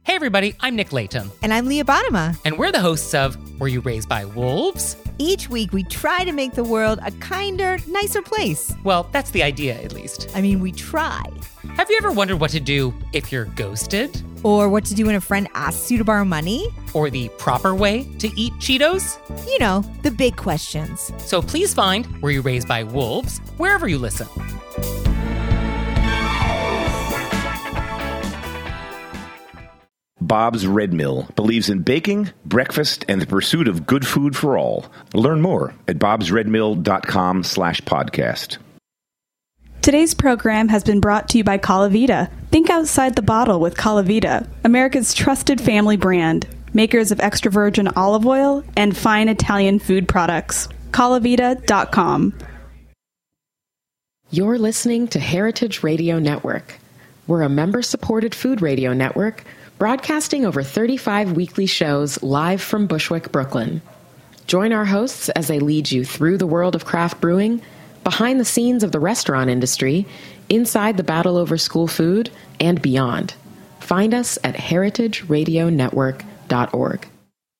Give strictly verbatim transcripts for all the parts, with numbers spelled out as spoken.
Hey everybody, I'm Nick Layton. And I'm Leah Bottima. And we're the hosts of Were You Raised by Wolves? Each week we try to make the world a kinder, nicer place. Well, that's the idea, at least. I mean, we try. Have you ever wondered what to do if you're ghosted? Or what to do when a friend asks you to borrow money? Or the proper way to eat Cheetos? You know, the big questions. So please find Were You Raised by Wolves wherever you listen. Bob's Red Mill believes in baking, breakfast, and the pursuit of good food for all. Learn more at bobsredmill.com slash podcast. Today's program has been brought to you by Calavita. Think outside the bottle with Calavita, America's trusted family brand, makers of extra virgin olive oil and fine Italian food products. Calavita dot com. You're listening to Heritage Radio Network. We're a member-supported food radio network broadcasting over thirty-five weekly shows live from Bushwick, Brooklyn. Join our hosts as they lead you through the world of craft brewing, behind the scenes of the restaurant industry, inside the battle over school food, and beyond. Find us at heritage radio network dot org.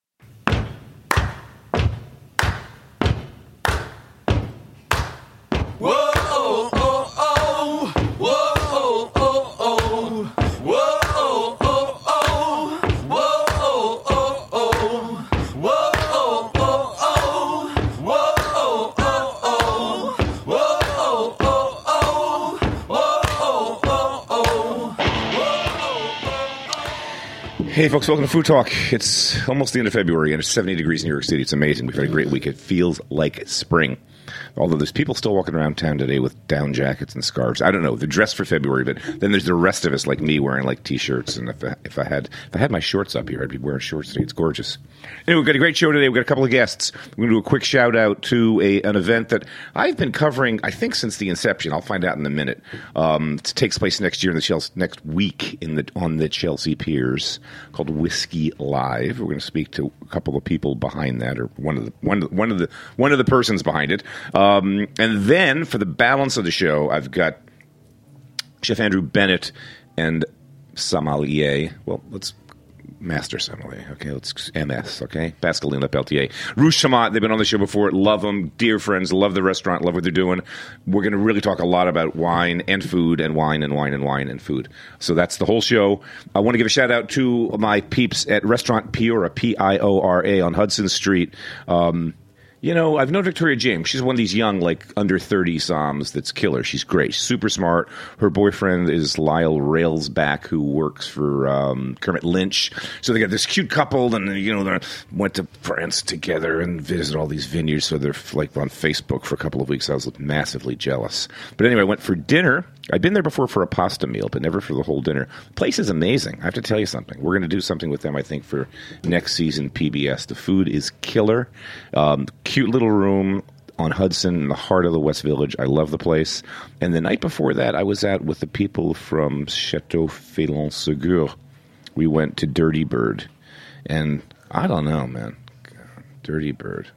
Hey folks, welcome to Food Talk. It's almost the end of February and it's seventy degrees in New York City. It's amazing. We've had a great week. It feels like spring. Although there's people still walking around town today with down jackets and scarves. I don't know. They're dressed for February, but then there's the rest of us like me wearing like t-shirts. And if I, if I had if I had my shorts up here, I'd be wearing shorts today. It's gorgeous. Anyway, we've got a great show today. We've got a couple of guests. We're going to do a quick shout out to a an event that I've been covering, I think, since the inception. I'll find out in a minute. Um, it takes place next year in the Chelsea, next week in the on the Chelsea Piers, called Whiskey Live. We're going to speak to a couple of people behind that, or one of the one of the, one of the one of the persons behind it. Um, and then for the balance of the show, I've got Chef Andrew Bennett and sommelier. Well, let's master sommelier. Okay, let's M S. Okay, Pascaline Peltier, Rouge Chamat. They've been on the show before. Love them, dear friends. Love the restaurant. Love what they're doing. We're going to really talk a lot about wine and food, and wine and wine and wine and food. So that's the whole show. I want to give a shout out to my peeps at Restaurant Piora, P I O R A, on Hudson Street. Um, You know, I've known Victoria James. She's one of these young, like, under thirty somms that's killer. She's great. She's super smart. Her boyfriend is Lyle Railsback, who works for um, Kermit Lynch. So they got this cute couple, and, you know, they went to France together and visited all these vineyards. So they're, like, on Facebook for a couple of weeks. I was massively jealous. But anyway, I went for dinner. I'd been there before for a pasta meal, but never for the whole dinner. The place is amazing. I have to tell you something. We're going to do something with them, I think, for next season P B S. The food is killer. Um, cute little room on Hudson in the heart of the West Village. I love the place. And the night before that, I was out with the people from Chateau Félon-Ségur. We went to Dirty Bird. And I don't know, man. God, Dirty Bird.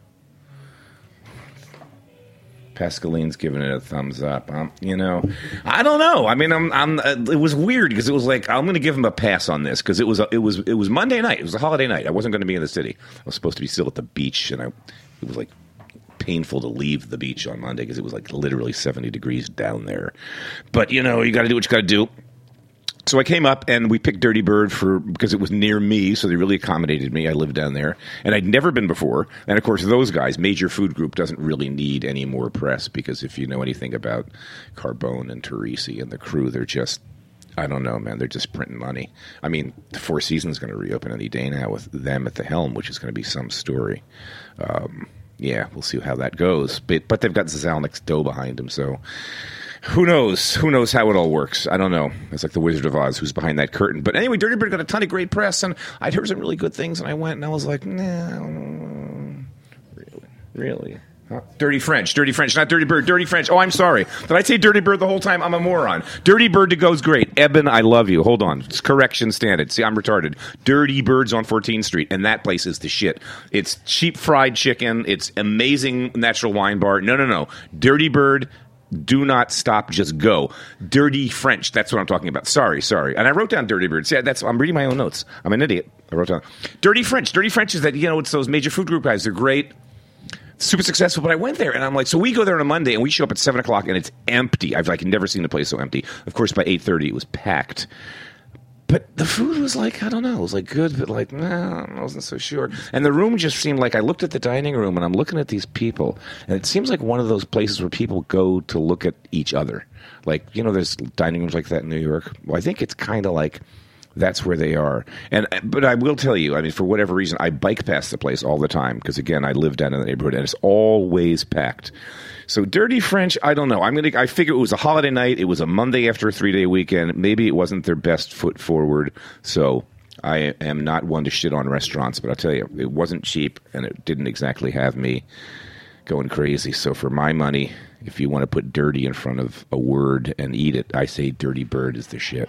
Pascaline's giving it a thumbs up. Um, you know, I don't know. I mean, I'm. I'm uh, it was weird because it was like I'm going to give him a pass on this because it was. A, it was. It was Monday night. It was a holiday night. I wasn't going to be in the city. I was supposed to be still at the beach, and I. It was like painful to leave the beach on Monday because it was like literally seventy degrees down there. But you know, you got to do what you got to do. So I came up and we picked Dirty Bird for because it was near me, so they really accommodated me. I lived down there, and I'd never been before. And of course, those guys, Major Food Group, doesn't really need any more press because if you know anything about Carbone and Teresi and the crew, they're just, I don't know, man, they're just printing money. I mean, the Four Seasons is going to reopen any day now with them at the helm, which is going to be some story. Um, yeah, we'll see how that goes. But but they've got Zalnik's dough behind them, so. Who knows? Who knows how it all works? I don't know. It's like the Wizard of Oz who's behind that curtain. But anyway, Dirty Bird got a ton of great press, and I'd heard some really good things, and I went, and I was like, nah, really? Really? Huh? Dirty French. Dirty French. Not Dirty Bird. Dirty French. Oh, I'm sorry. Did I say Dirty Bird the whole time? I'm a moron. Dirty Bird to go's great. Eben, I love you. Hold on. It's correction standard. See, I'm retarded. Dirty Bird's on fourteenth Street, and that place is the shit. It's cheap fried chicken. It's amazing natural wine bar. No, no, no. Dirty Bird. Do not stop, just go. Dirty French, that's what I'm talking about. Sorry, sorry. And I wrote down Dirty Birds. Yeah, that's I'm reading my own notes. I'm an idiot. I wrote down Dirty French. Dirty French is that, you know, it's those major food group guys. They're great, super successful. But I went there, and I'm like, so we go there on a Monday, and we show up at seven o'clock, and it's empty. I've like never seen the place so empty. Of course, by eight thirty, it was packed. But the food was like, I don't know, it was like good, but like, nah, I wasn't so sure. And the room just seemed like, I looked at the dining room and I'm looking at these people, and it seems like one of those places where people go to look at each other. Like, you know, there's dining rooms like that in New York. Well, I think it's kind of like that's where they are. And but I will tell you, I mean, for whatever reason, I bike past the place all the time because, again, I live down in the neighborhood and it's always packed. So Dirty French, I don't know. I'm gonna. I figure it was a holiday night. It was a Monday after a three-day weekend. Maybe it wasn't their best foot forward. So I am not one to shit on restaurants, but I'll tell you, it wasn't cheap, and it didn't exactly have me going crazy. So for my money, if you want to put dirty in front of a word and eat it, I say Dirty Bird is the shit.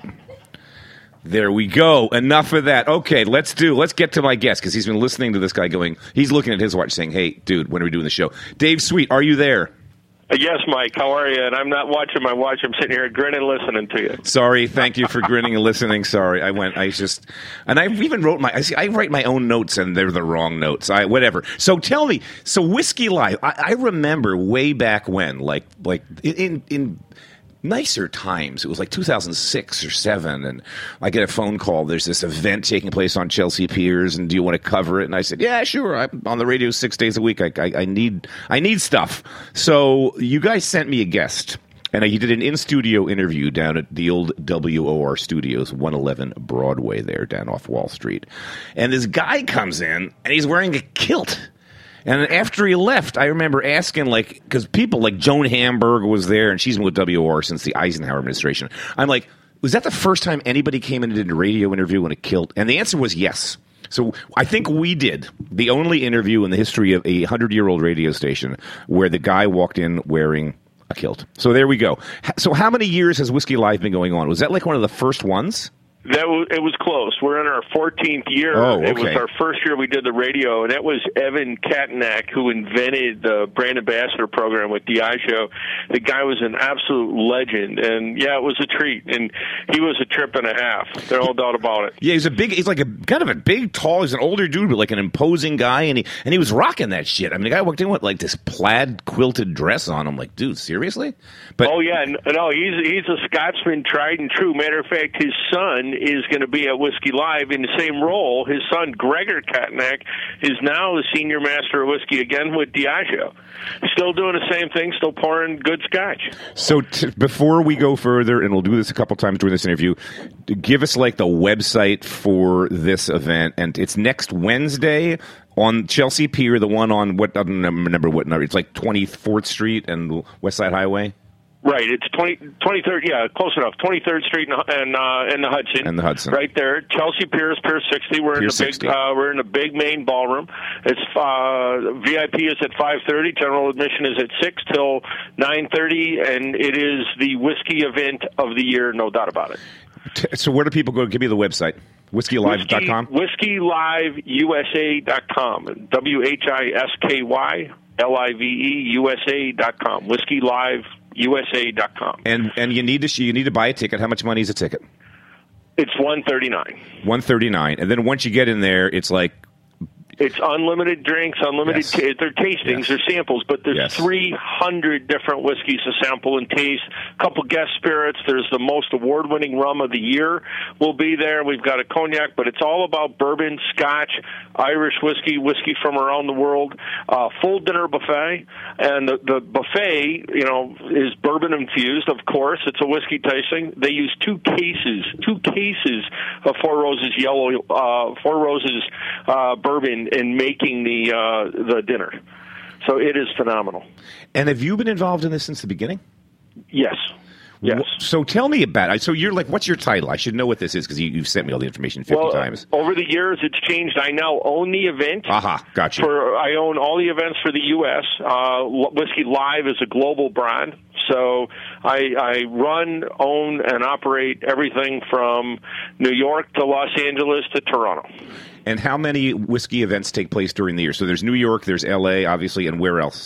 There we go. Enough of that. Okay, let's do. Let's get to my guest because he's been listening to this guy going. He's looking at his watch, saying, "Hey, dude, when are we doing the show?" Dave Sweet, are you there? Yes, Mike. How are you? And I'm not watching my watch. I'm sitting here grinning, listening to you. Sorry. Thank you for grinning and listening. Sorry. I went. I just, and I even wrote my. I see. I write my own notes, and they're the wrong notes. I whatever. So tell me. So Whiskey Live. I, I remember way back when, like, like in in. nicer times. It was like two thousand six or seven, and I get a phone call. There's this event taking place on Chelsea Piers, and do you want to cover it? And I said, yeah, sure. I'm on the radio six days a week. I, I, I need I need stuff. So you guys sent me a guest, and he did an in-studio interview down at the old W O R Studios, one eleven Broadway there, down off Wall Street. And this guy comes in, and he's wearing a kilt. And after he left, I remember asking, like, because people like Joan Hamburg was there, and she's been with W O R since the Eisenhower administration. I'm like, was that the first time anybody came in and did a radio interview in a kilt? And the answer was yes. So I think we did the only interview in the history of a hundred-year-old radio station where the guy walked in wearing a kilt. So there we go. So how many years has Whiskey Live been going on? Was that like one of the first ones? That was, it was close. We're in our fourteenth year. Oh, okay. It was our first year we did the radio, and that was Evan Katnack who invented the brand ambassador program with Diageo. The guy was an absolute legend, and yeah, it was a treat. And he was a trip and a half. There's no doubt about it. Yeah, he's a big. He's like a kind of a big, tall. He's an older dude, but like an imposing guy, and he and he was rocking that shit. I mean, the guy walked in with like this plaid quilted dress on. I'm like, dude, seriously? But oh yeah, no, he's he's a Scotsman, tried and true. Matter of fact, his son is going to be at Whiskey Live in the same role. His son, Gregor Katnack, is now the senior master of whiskey again with Diageo. Still doing the same thing, still pouring good scotch. So t- before we go further, and we'll do this a couple times during this interview, give us like the website for this event. And it's next Wednesday on Chelsea Pier, the one on what, I don't remember what number, it's like twenty-fourth Street and West Side Highway. Right, it's twenty, twenty-third, yeah, close enough. twenty-third Street and and, uh, and the Hudson, and the Hudson, right there. Chelsea Piers, Pier sixty. We're Pier in the sixty. big, uh, we're in the big main ballroom. It's uh, V I P is at five thirty. General admission is at six till nine thirty, and it is the whiskey event of the year, no doubt about it. So where do people go? Give me the website. Whiskey Live dot com? Whiskey Live U S A dot com. W H I S K Y L I V E U S A dot com. Whiskey Live U S A dot com. And and you need to you need to buy a ticket. How much money is a ticket? It's one thirty-nine. one thirty-nine. And then once you get in there, it's like It's unlimited drinks, unlimited. Yes. T- they're tastings, Yes. they're samples, but there's Yes. three hundred different whiskeys to sample and taste. A couple guest spirits. There's the most award-winning rum of the year will be there. We've got a cognac, but it's all about bourbon, Scotch, Irish whiskey, whiskey from around the world. Uh, full dinner buffet, and the, the buffet, you know, is bourbon infused. Of course, it's a whiskey tasting. They use two cases, two cases of Four Roses Yellow, uh, Four Roses uh, bourbon in making the uh, the dinner. So it is phenomenal. And have you been involved in this since the beginning? Yes. Yes. So tell me about it. So you're like, what's your title? I should know what this is because you, you've sent me all the information fifty well, times. Over the years, it's changed. I now own the event. Aha, gotcha. For, I own all the events for the U S Uh, Whiskey Live is a global brand. So I, I run, own, and operate everything from New York to Los Angeles to Toronto. And how many whiskey events take place during the year? So there's New York, there's L A, obviously, and where else?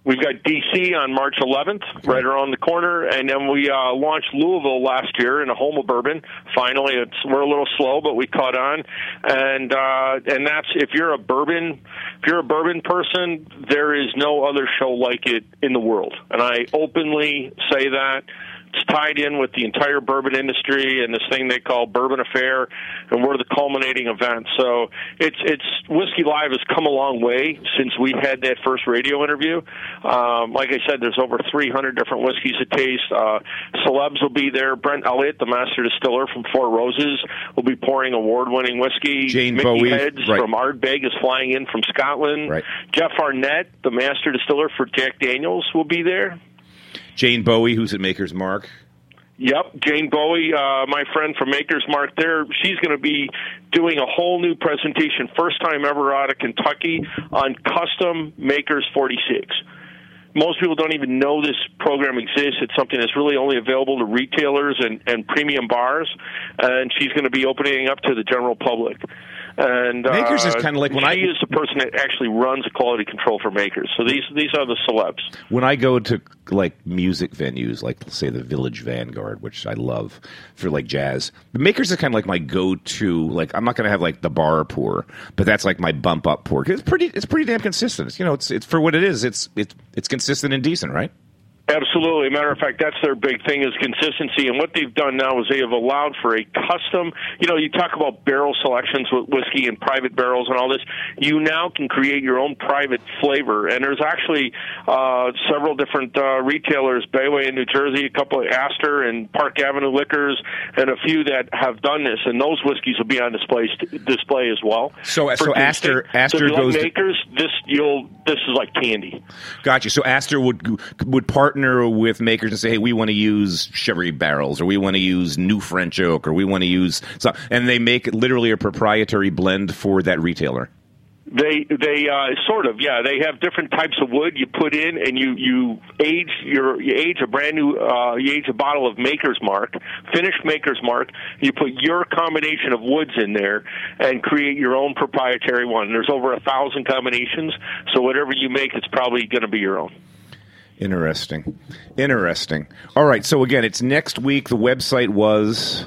We've got D C on March eleventh, right around the corner, and then we uh, launched Louisville last year in a home of bourbon. Finally, it's we're a little slow, but we caught on, and uh, and that's if you're a bourbon, if you're a bourbon person, there is no other show like it in the world, and I openly say that. It's tied in with the entire bourbon industry and this thing they call Bourbon Affair, and we're the culminating event. So it's it's Whiskey Live has come a long way since we had that first radio interview. Um, like I said, there's over three hundred different whiskeys to taste. Uh, celebs will be there. Brent Elliott, the master distiller from Four Roses, will be pouring award-winning whiskey. Jane Mickey Bowie Heads right. from Ardbeg is flying in from Scotland. Right. Jeff Arnett, the master distiller for Jack Daniels, will be there. Jane Bowie, who's at Maker's Mark. Yep, Jane Bowie, uh, my friend from Maker's Mark there, she's going to be doing a whole new presentation, first time ever out of Kentucky, on custom Maker's forty-six. Most people don't even know this program exists. It's something that's really only available to retailers and, and premium bars, and she's going to be opening up to the general public. And uh, Makers is kind of like when she I is the person that actually runs the quality control for Makers. So these these are the celebs. When I go to like music venues, like say the Village Vanguard, which I love for like jazz, the Makers is kind of like my go-to. Like I'm not going to have like the bar pour, but that's like my bump up pour. 'Cause it's pretty it's pretty damn consistent. It's, you know, it's it's for what it is. It's it's it's consistent and decent, right? Absolutely. Matter of fact, that's their big thing is consistency. And what they've done now is they have allowed for a custom, you know, you talk about barrel selections with whiskey and private barrels and all this. You now can create your own private flavor. And there's actually uh, several different uh, retailers, Bayway in New Jersey, a couple of Astor and Park Avenue Liquors, and a few that have done this. And those whiskeys will be on display display as well. So, so Astor, Astor so if you goes like Makers. This you'll this is like candy. Gotcha. So Astor would would partner with Makers and say, hey, we want to use sherry barrels, or we want to use new French oak, or we want to use some, and they make literally a proprietary blend for that retailer. They they uh, sort of yeah they have different types of wood you put in, and you you age your you age a brand new uh, you age a bottle of Maker's Mark, finished Maker's Mark. You put your combination of woods in there and create your own proprietary one. There's over a thousand combinations, so whatever you make, it's probably going to be your own. Interesting. Interesting. All right. So, again, it's next week. The website was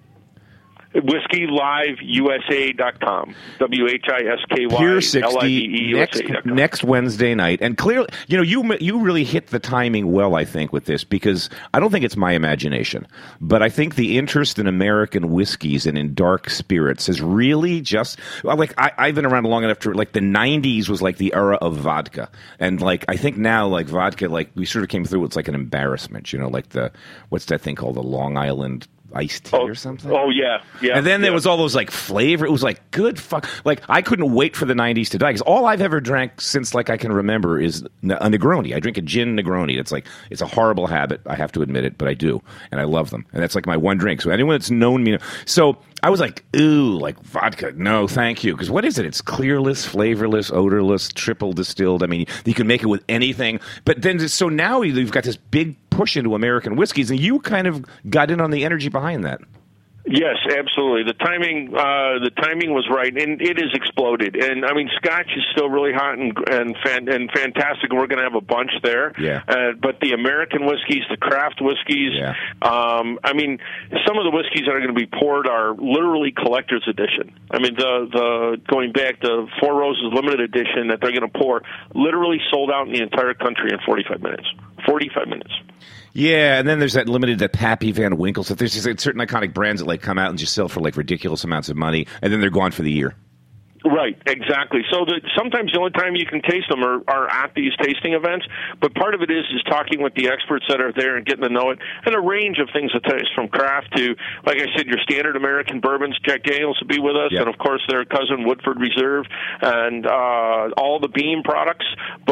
Whiskey Live U S A dot com. W H I S K Y Pier L I V sixty E next, next Wednesday night. And clearly, you know, you you really hit the timing well, I think, with this, because I don't think it's my imagination, but I think the interest in American whiskeys and in dark spirits is really just, like, I, I've been around long enough to, like, the nineties was like the era of vodka. And, like, I think now, like, vodka, like, we sort of came through, it's like an embarrassment, you know, like the, what's that thing called, the Long Island iced tea oh, or something. Oh yeah, yeah. And then there yeah. was all those like flavor. It was like good fuck. Like I couldn't wait for the nineties to die, because all I've ever drank since like I can remember is a Negroni. I drink a gin Negroni. It's like it's a horrible habit. I have to admit it, but I do, and I love them. And that's like my one drink. So anyone that's known me, so I was like, ooh, like vodka. No, thank you. Because what is it? It's clearless, flavorless, odorless, triple distilled. I mean, you can make it with anything. But then so now you've got this big push into American whiskeys, and you kind of got in on the energy behind that. Yes, absolutely. The timing, uh, the timing was right, and it has exploded. And I mean, Scotch is still really hot and and, fan, and fantastic. We're going to have a bunch there. Yeah. Uh, but the American whiskeys, the craft whiskeys, yeah. um, I mean, some of the whiskeys that are going to be poured are literally collector's edition. I mean, the the going back the Four Roses limited edition that they're going to pour, literally sold out in the entire country in forty-five minutes. forty-five minutes. Yeah, and then there's that limited, that Pappy Van Winkle stuff. There's just like, certain iconic brands that like come out and just sell for like ridiculous amounts of money, and then they're gone for the year. Right, exactly. So the, sometimes the only time you can taste them are, are at these tasting events, but part of it is is talking with the experts that are there and getting to know it, and a range of things that taste, from craft to, like I said, your standard American bourbons. Jack Daniels will be with us, yep. and of course their cousin Woodford Reserve, and uh, all the Beam products,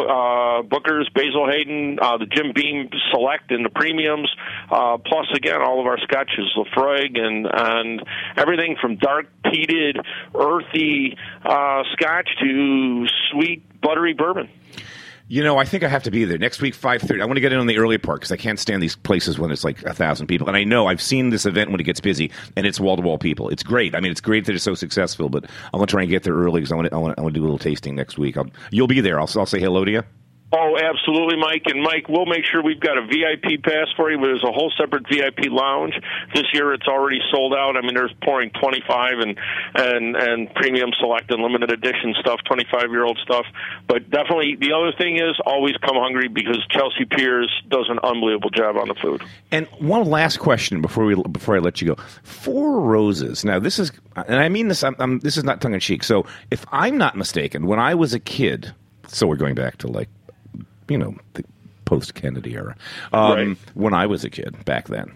uh, Booker's, Basil Hayden, uh, the Jim Beam Select and the premiums, uh, plus again all of our scotches, Laphroaig, and and everything from dark peated, earthy Uh, Scotch to sweet, buttery bourbon. You know, I think I have to be there next week, five thirty. I want to get in on the early part because I can't stand these places when it's like a thousand people. And I know I've seen this event when it gets busy, and it's wall to wall people. It's great. I mean, it's great that it's so successful. But I want to try and get there early because I want to. I want to, I want to do a little tasting next week. I'll, you'll be there. I'll, I'll say hello to you. Oh, absolutely, Mike. And, Mike, we'll make sure we've got a V I P pass for you. There's a whole separate V I P lounge. This year it's already sold out. I mean, there's pouring twenty-five and, and, and premium select and limited edition stuff, twenty-five-year-old stuff. But definitely the other thing is always come hungry because Chelsea Piers does an unbelievable job on the food. And one last question before we before I let you go. Four Roses. Now, this is, and I mean this, I'm, I'm, this is not tongue-in-cheek. So if I'm not mistaken, when I was a kid, so we're going back to like, you know, the post-Kennedy era. Um, right. When I was a kid back then,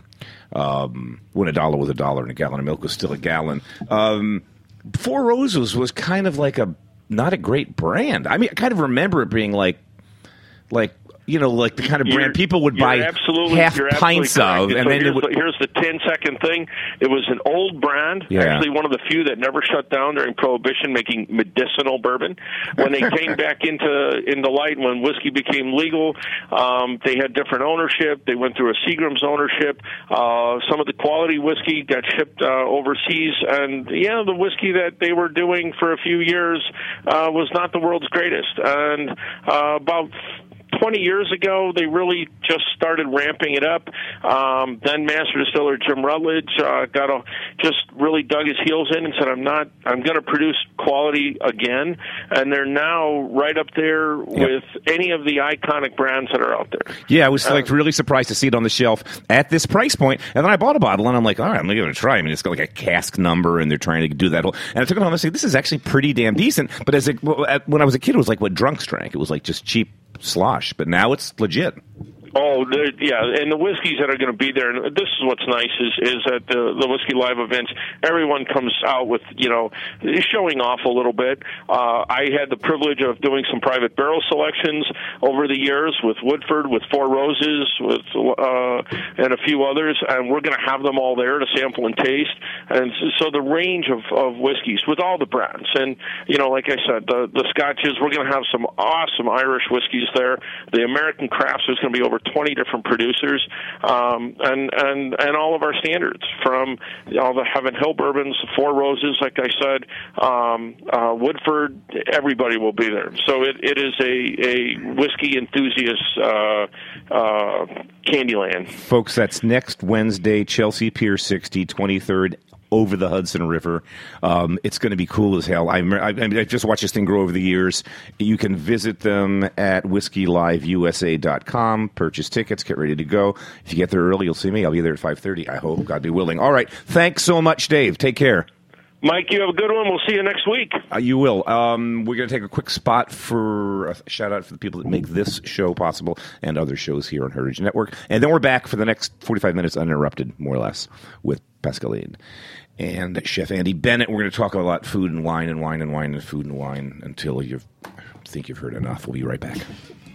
um, when a dollar was a dollar and a gallon of milk was still a gallon, um, Four Roses was kind of like a not a great brand. I mean, I kind of remember it being like, like you know, like the kind of brand you're, people would buy absolutely, half you're pints of, and so then here's, it would, the, here's the ten-second thing. It was an old brand, yeah. actually one of the few that never shut down during Prohibition, making medicinal bourbon. When they came back into into light, when whiskey became legal, um, they had different ownership. They went through a Seagram's ownership. Uh, some of the quality whiskey got shipped uh, overseas, and yeah, the whiskey that they were doing for a few years uh, was not the world's greatest. And uh, about twenty years ago, they really just started ramping it up. Um, then Master Distiller Jim Rutledge uh, got a, just really dug his heels in and said, "I'm not. I'm going to produce quality again." And they're now right up there yep. with any of the iconic brands that are out there. Yeah, I was uh, like really surprised to see it on the shelf at this price point. And then I bought a bottle, and I'm like, "All right, I'm going to try." I mean, it's got like a cask number, and they're trying to do that whole. And I took it home and I said, "This is actually pretty damn decent." But as a, when I was a kid, it was like what drunks drank. It was like just cheap slosh, but now it's legit. Oh, yeah, and the whiskeys that are going to be there, and this is what's nice, is is at the, the Whiskey Live events, everyone comes out with, you know, showing off a little bit. Uh, I had the privilege of doing some private barrel selections over the years with Woodford, with Four Roses, with uh, and a few others, and we're going to have them all there to sample and taste. And so the range of, of whiskeys with all the brands. And, you know, like I said, the, the scotches, we're going to have some awesome Irish whiskeys there. The American crafts, there's going to be over twenty different producers, um, and, and, and all of our standards, from all the Heaven Hill bourbons, Four Roses, like I said, um, uh, Woodford, everybody will be there. So it, it is a, a whiskey enthusiast uh, uh, Candyland. Folks, that's next Wednesday, Chelsea Pier sixty, twenty-third, over the Hudson River. Um, it's going to be cool as hell. I, I, I mean, I've just watched this thing grow over the years. You can visit them at whiskey live u s a dot com, purchase tickets, get ready to go. If you get there early, you'll see me. I'll be there at five thirty, I hope, God be willing. All right. Thanks so much, Dave. Take care. Mike, you have a good one. We'll see you next week. Uh, you will. Um, we're going to take a quick spot for a shout-out for the people that make this show possible and other shows here on Heritage Network. And then we're back for the next forty-five minutes uninterrupted, more or less, with Pascaline and Chef Andy Bennett. We're going to talk a lot food and wine and wine and wine and food and wine until you think you've heard enough. We'll be right back.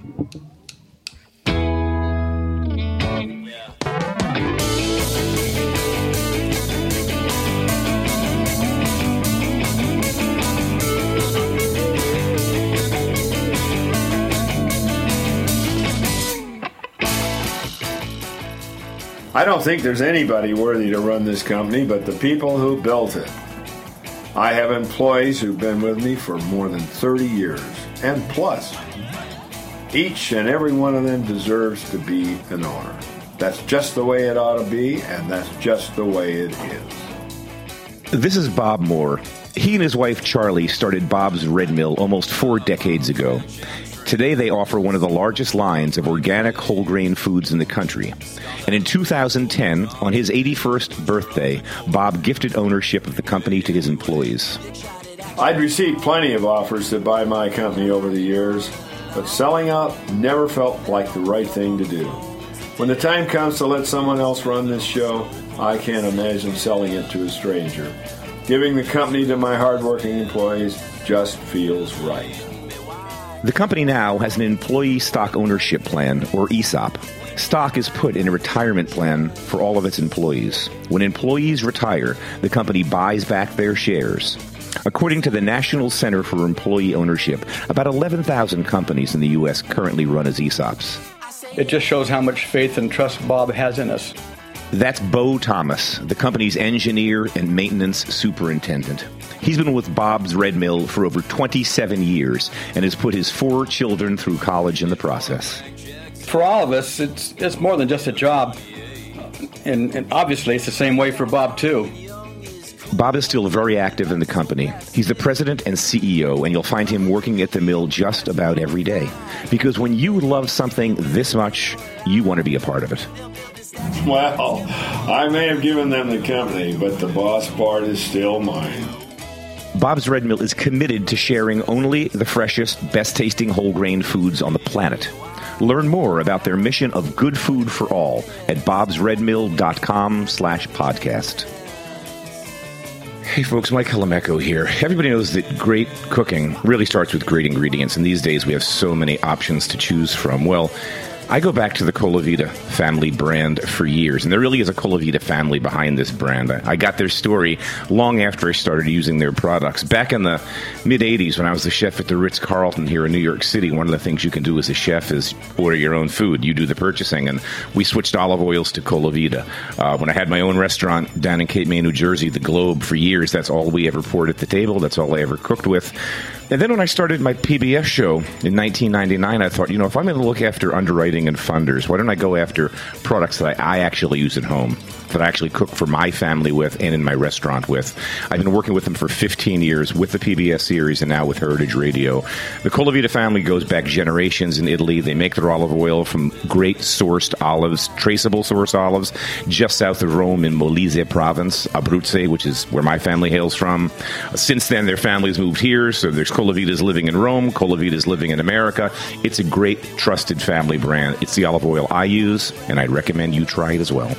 I don't think there's anybody worthy to run this company but the people who built it. I have employees who've been with me for more than thirty years, and plus. Each and every one of them deserves to be an owner. That's just the way it ought to be, and that's just the way it is. This is Bob Moore. He and his wife Charlie started Bob's Red Mill almost four decades ago. Today they offer one of the largest lines of organic whole grain foods in the country. And in two thousand ten, on his eighty-first birthday, Bob gifted ownership of the company to his employees. I'd received plenty of offers to buy my company over the years, but selling out never felt like the right thing to do. When the time comes to let someone else run this show, I can't imagine selling it to a stranger. Giving the company to my hardworking employees just feels right. The company now has an employee stock ownership plan, or E S O P. Stock is put in a retirement plan for all of its employees. When employees retire, the company buys back their shares. According to the National Center for Employee Ownership, about eleven thousand companies in the U S currently run as E S O Ps. It just shows how much faith and trust Bob has in us. That's Bo Thomas, the company's engineer and maintenance superintendent. He's been with Bob's Red Mill for over twenty-seven years and has put his four children through college in the process. For all of us, it's it's more than just a job. And, and obviously, it's the same way for Bob, too. Bob is still very active in the company. He's the president and C E O, and you'll find him working at the mill just about every day. Because when you love something this much, you want to be a part of it. Well, I may have given them the company, but the boss part is still mine. Bob's Red Mill is committed to sharing only the freshest, best-tasting whole-grain foods on the planet. Learn more about their mission of good food for all at bobsredmill.com slash podcast. Hey folks, Mike Halameco here. Everybody knows that great cooking really starts with great ingredients, and these days we have so many options to choose from. Well, I go back to the Colavita family brand for years, and there really is a Colavita family behind this brand. I got their story long after I started using their products. Back in the mid-eighties, when I was the chef at the Ritz-Carlton here in New York City, one of the things you can do as a chef is order your own food. You do the purchasing, and we switched olive oils to Colavita. Uh, when I had my own restaurant down in Cape May, New Jersey, The Globe, for years, that's all we ever poured at the table. That's all I ever cooked with. And then when I started my P B S show in nineteen ninety-nine, I thought, you know, if I'm going to look after underwriting and funders, why don't I go after products that I, I actually use at home, that I actually cook for my family with and in my restaurant with. I've been working with them for fifteen years with the P B S series and now with Heritage Radio. The Colavita family goes back generations in Italy. They make their olive oil from great sourced olives, traceable source olives, just south of Rome in Molise province, Abruzzo, which is where my family hails from. Since then, their families moved here, so there's Colavitas living in Rome, Colavitas living in America. It's a great, trusted family brand. It's the olive oil I use, and I'd recommend you try it as well.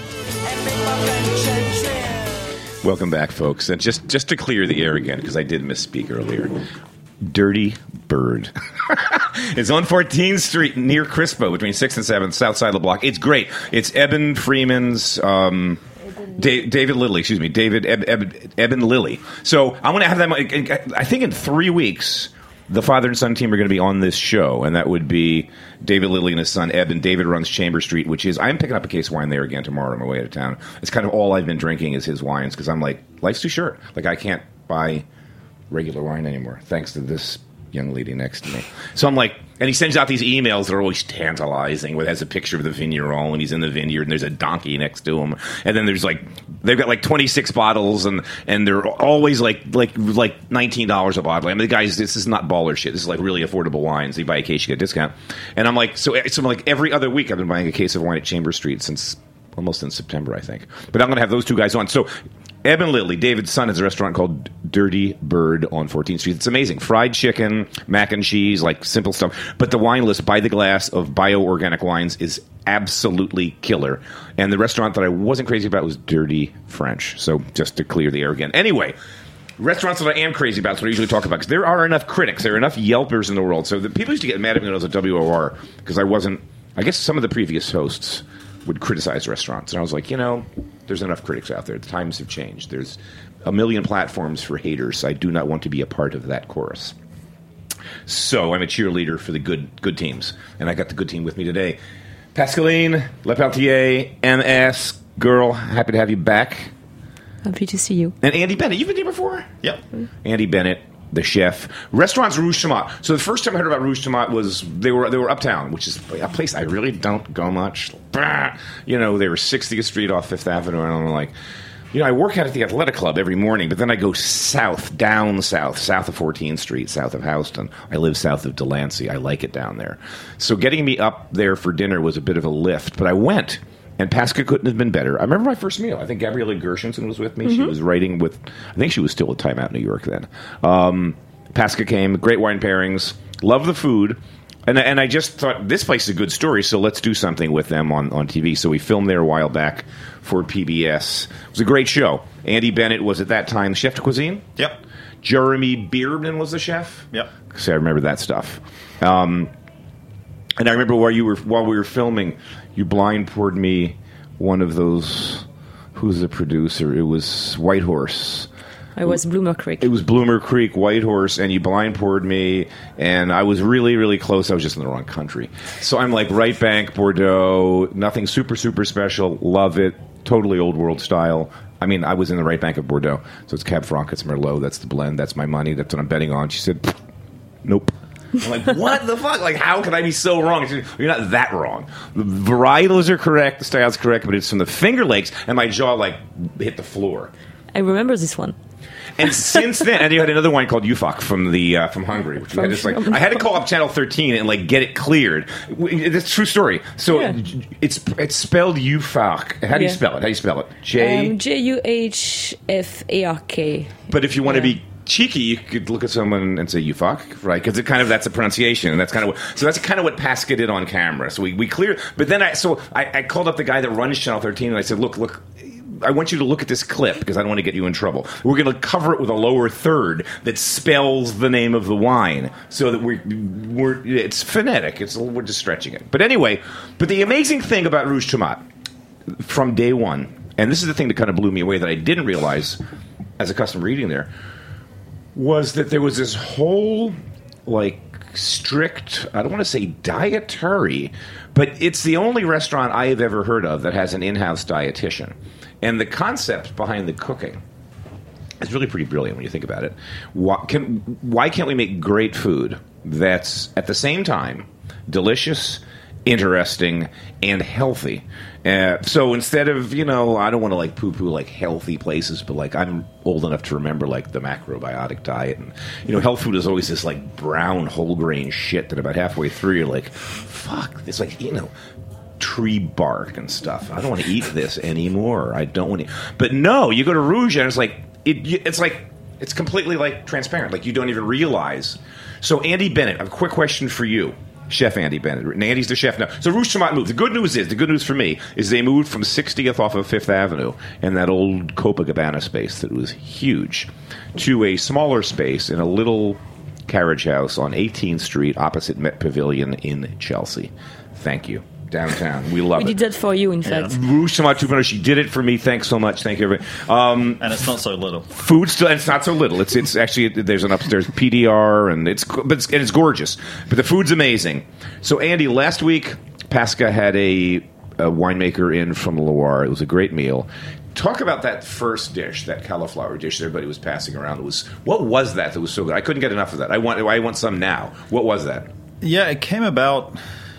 Welcome back, folks. And just, just to clear the air again, because I did misspeak earlier, Dirty Bird. It's on fourteenth Street near Crispo, between sixth and seventh, south side of the block. It's great. It's Eben Freeman's... Um, Da- David Lilly, excuse me, David Eb- Eb- Eben Lilly. So I'm going to have them, I think in three weeks, the father and son team are going to be on this show, and that would be David Lilly and his son Eben. David runs Chamber Street, which is, I'm picking up a case of wine there again tomorrow on my way out of town. It's kind of all I've been drinking is his wines, because I'm like, life's too short. Like, I can't buy regular wine anymore, thanks to this young lady next to me. So I'm like, and he sends out these emails that are always tantalizing, where it has a picture of the vigneron, and he's in the vineyard, and there's a donkey next to him, and then there's like, they've got like twenty-six bottles, and and they're always like like like nineteen dollars a bottle. I mean, the guys, this is not baller shit. This is like really affordable wines. You buy a case, you get a discount. And I'm like, so so like every other week, I've been buying a case of wine at Chamber Street since almost in September, I think. But I'm going to have those two guys on. So Eben Lilly, David's son, has a restaurant called Dirty Bird on fourteenth Street. It's amazing. Fried chicken, mac and cheese, like simple stuff. But the wine list by the glass of bio-organic wines is absolutely killer. And the restaurant that I wasn't crazy about was Dirty French. So just to clear the air again. Anyway, restaurants that I am crazy about is what I usually talk about, because there are enough critics, there are enough Yelpers in the world. So the people used to get mad at me when I was at W O R because I wasn't, I guess some of the previous hosts would criticize restaurants. And I was like, you know, there's enough critics out there. The times have changed. There's a million platforms for haters. I do not want to be a part of that chorus. So I'm a cheerleader for the good good teams. And I got the good team with me today. Pascaline Lepeltier, M S, girl, happy to have you back. Happy to see you. And Andy Bennett. You've been here before? Yep. Mm-hmm. Andy Bennett, the chef. Restaurants Rouge Tomate. So the first time I heard about Rouge Tomate was they were they were uptown, which is a place I really don't go much. You know, they were sixtieth Street off Fifth Avenue, and I'm like, you know, I work out at the Athletic Club every morning, but then I go south, down south, south of fourteenth Street, south of Houston. I live south of Delancey. I like it down there. So getting me up there for dinner was a bit of a lift, but I went. And Pasca couldn't have been better. I remember my first meal. I think Gabriella Gershenson was with me. Mm-hmm. She was writing with, I think she was still at Time Out New York then. Um, Pasca came, great wine pairings, love the food. And, and I just thought, this place is a good story, so let's do something with them on, on T V. So we filmed there a while back for P B S. It was a great show. Andy Bennett was at that time chef de cuisine. Yep. Jeremy Beardman was the chef. Yep. So I remember that stuff. Um, and I remember while you were while we were filming, you blind poured me one of those. Who's the producer? It was White Horse. It was Bloomer Creek. It was Bloomer Creek, White Horse, and you blind poured me, and I was really, really close. I was just in the wrong country. So I'm like Right Bank, Bordeaux, nothing super, super special. Love it. Totally old world style. I mean, I was in the right bank of Bordeaux. So it's Cab Franc, it's Merlot, that's the blend, that's my money, that's what I'm betting on. She said, nope. I'm like, what the fuck? Like, how can I be so wrong? She said, you're not that wrong. The varietals are correct, the style's correct, but it's from the Finger Lakes, and my jaw, like, hit the floor. I remember this one. And since then, and you had another wine called Ufak from the uh, from Hungary, which we had just like I had to call up Channel thirteen and like get it cleared. It's a true story. So yeah. it's it's spelled Ufak. How do you yeah. spell it? How do you spell it? J um, J U H F A R K. But if you want yeah. to be cheeky, you could look at someone and say Ufak, right? Because it kind of that's a pronunciation, and that's kind of what, so that's kind of what Pasca did on camera. So we we cleared. But then I so I, I called up the guy that runs Channel thirteen, and I said, look, look. I want you to look at this clip because I don't want to get you in trouble. We're going to cover it with a lower third that spells the name of the wine so that we're, we're it's phonetic. It's we're just stretching it. But anyway, but the amazing thing about Rouge Tomate from day one, and this is the thing that kind of blew me away that I didn't realize as a customer reading there, was that there was this whole like strict, I don't want to say dietary, but it's the only restaurant I have ever heard of that has an in-house dietitian. And the concept behind the cooking is really pretty brilliant when you think about it. Why, can, why can't we make great food that's at the same time delicious, interesting, and healthy? Uh, so instead of, you know, I don't want to like poo-poo like healthy places, but like I'm old enough to remember like the macrobiotic diet. And, you know, health food is always this like brown whole grain shit that about halfway through you're like, fuck, it's like, you know, tree bark and stuff. I don't want to eat this anymore. I don't want to. But no, you go to Rouge and it's like it. It's like it's completely like transparent. Like you don't even realize. So Andy Bennett, I have a quick question for you, Chef Andy Bennett. And Andy's the chef now. So Rouge Tomate moved. The good news is the good news for me is they moved from sixtieth off of Fifth Avenue in that old Copacabana space that was huge to a smaller space in a little carriage house on eighteenth Street opposite Met Pavilion in Chelsea. Thank you. Downtown. We love we it. We did that for you, in yeah. fact. Rouge Tomate two point oh. She did it for me. Thanks so much. Thank you, everybody. Um, and it's not so little. Food still, and it's not so little. It's it's actually, there's an upstairs P D R, and it's, but it's, and it's gorgeous. But the food's amazing. So, Andy, last week, Pasca had a, a winemaker in from Loire. It was a great meal. Talk about that first dish, that cauliflower dish that everybody was passing around. It was, what was that that was so good? I couldn't get enough of that. I want, I want some now. What was that? Yeah, it came about...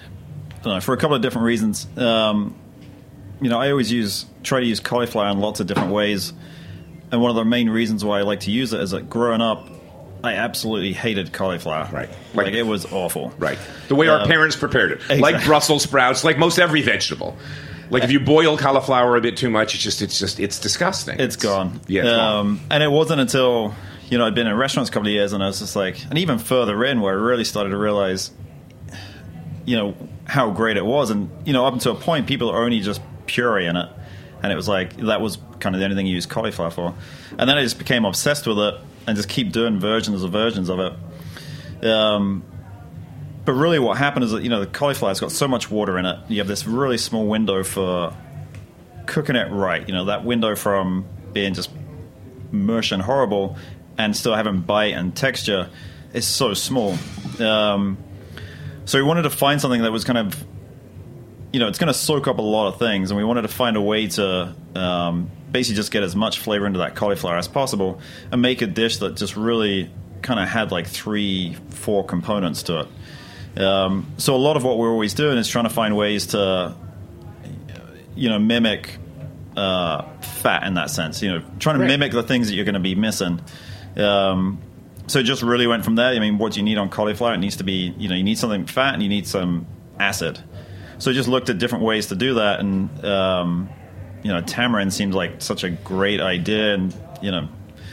I don't know, for a couple of different reasons. Um, you know, I always use try to use cauliflower in lots of different ways, and one of the main reasons why I like to use it is that growing up, I absolutely hated cauliflower. Right, like, like it was awful. Right, the way um, our parents prepared it, exactly. Like Brussels sprouts, like most every vegetable. Like if you boil cauliflower a bit too much, it's just it's just it's disgusting. It's, it's gone. Yeah, it's um, gone. And it wasn't until you know I'd been in restaurants a couple of years, and I was just like, and even further in, where I really started to realize, you know, how great it was. And, you know, up until a point, people are only just puree in it. And it was like, that was kind of the only thing you use cauliflower for. And then I just became obsessed with it and just keep doing versions of versions of it. Um, but really what happened is that, you know, the cauliflower's got so much water in it. You have this really small window for cooking it right. You know, that window from being just mush and horrible and still having bite and texture is so small. Um So we wanted to find something that was kind of, you know, it's going to soak up a lot of things, and we wanted to find a way to um, basically just get as much flavor into that cauliflower as possible and make a dish that just really kind of had like three, four components to it. Um, so a lot of what we're always doing is trying to find ways to, you know, mimic uh, fat in that sense, you know, trying to right. mimic the things that you're going to be missing. Um So it just really went from there. I mean, what do you need on cauliflower? It needs to be, you know, you need something fat and you need some acid. So I just looked at different ways to do that. And, um, you know, tamarind seemed like such a great idea. And, you know,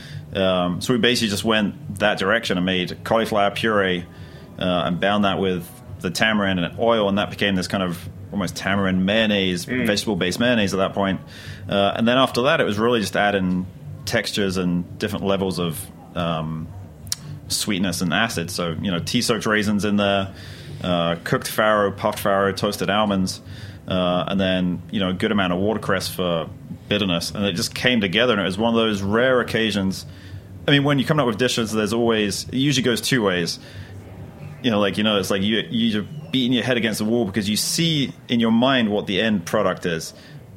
um, so we basically just went that direction and made cauliflower puree uh, and bound that with the tamarind and oil. And that became this kind of almost tamarind mayonnaise, mm. vegetable-based mayonnaise at that point. Uh, and then after that, it was really just adding textures and different levels of um sweetness and acid. So, you know, tea-soaked raisins in there, uh, cooked farro, puffed farro, toasted almonds, uh, and then, you know, a good amount of watercress for bitterness. And it just came together, and it was one of those rare occasions. I mean, when you come up with dishes, there's always, it usually goes two ways. You know, like, you know, it's like you, you're beating your head against the wall because you see in your mind what the end product is.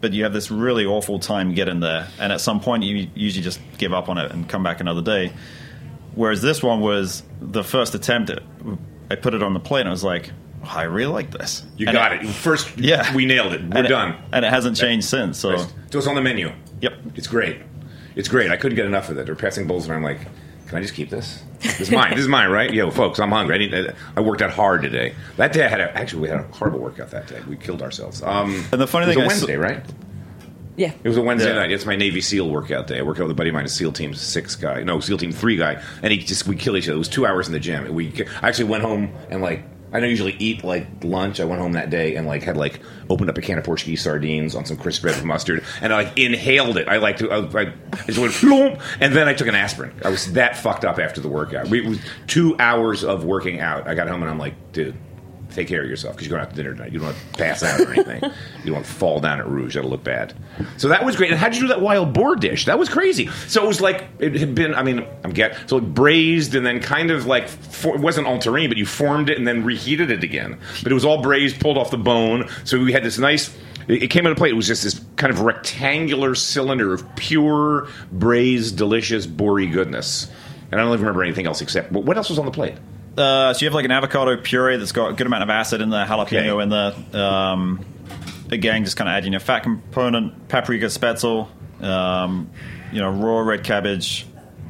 but you have this really awful time getting there, and at some point you usually just give up on it and come back another day. Whereas this one was the first attempt. At, I put it on the plate, and I was like, oh, I really like this. You and got it. it. First, yeah, we nailed it. We're and done. It, and it hasn't changed since. So. so it's on the menu. Yep. It's great. It's great. I couldn't get enough of it. They're passing bowls, and I'm like, can I just keep this? This is mine. This is mine, right? Yo, folks, I'm hungry. I, need, I worked out hard today. That day, I had a, actually we had a horrible workout that day. We killed ourselves. Um, and the funny it thing, was a Wednesday, right? Yeah, it was a Wednesday yeah. night. It's my Navy SEAL workout day. I work out with a buddy of mine, a SEAL Team Six guy. No, SEAL Team Three guy, and he just we kill each other. It was two hours in the gym. We I actually went home and like. I don't usually eat like lunch. I went home that day and like had like opened up a can of Portuguese sardines on some crisp red with mustard, and I like inhaled it. I like to, I, I just went floom, and then I took an aspirin. I was that fucked up after the workout. We, it was two hours of working out. I got home and I'm like, dude, take care of yourself because you're going out to dinner tonight. You don't want to pass out or anything. You don't want to fall down at Rouge. That'll look bad. So that was great. And how'd you do that wild boar dish? That was crazy. So it was like, it had been, I mean, I'm get so like braised and then kind of like, for, it wasn't all terrine, but you formed it and then reheated it again. But it was all braised, pulled off the bone. So we had this nice, it came on a plate. It was just this kind of rectangular cylinder of pure, braised, delicious, boary goodness. And I don't even remember anything else except, but what else was on the plate? Uh, so you have like an avocado puree that's got a good amount of acid in there, jalapeno okay. in there. Um, again, just kind of adding a fat component, paprika, spetzel, um, you know, raw red cabbage,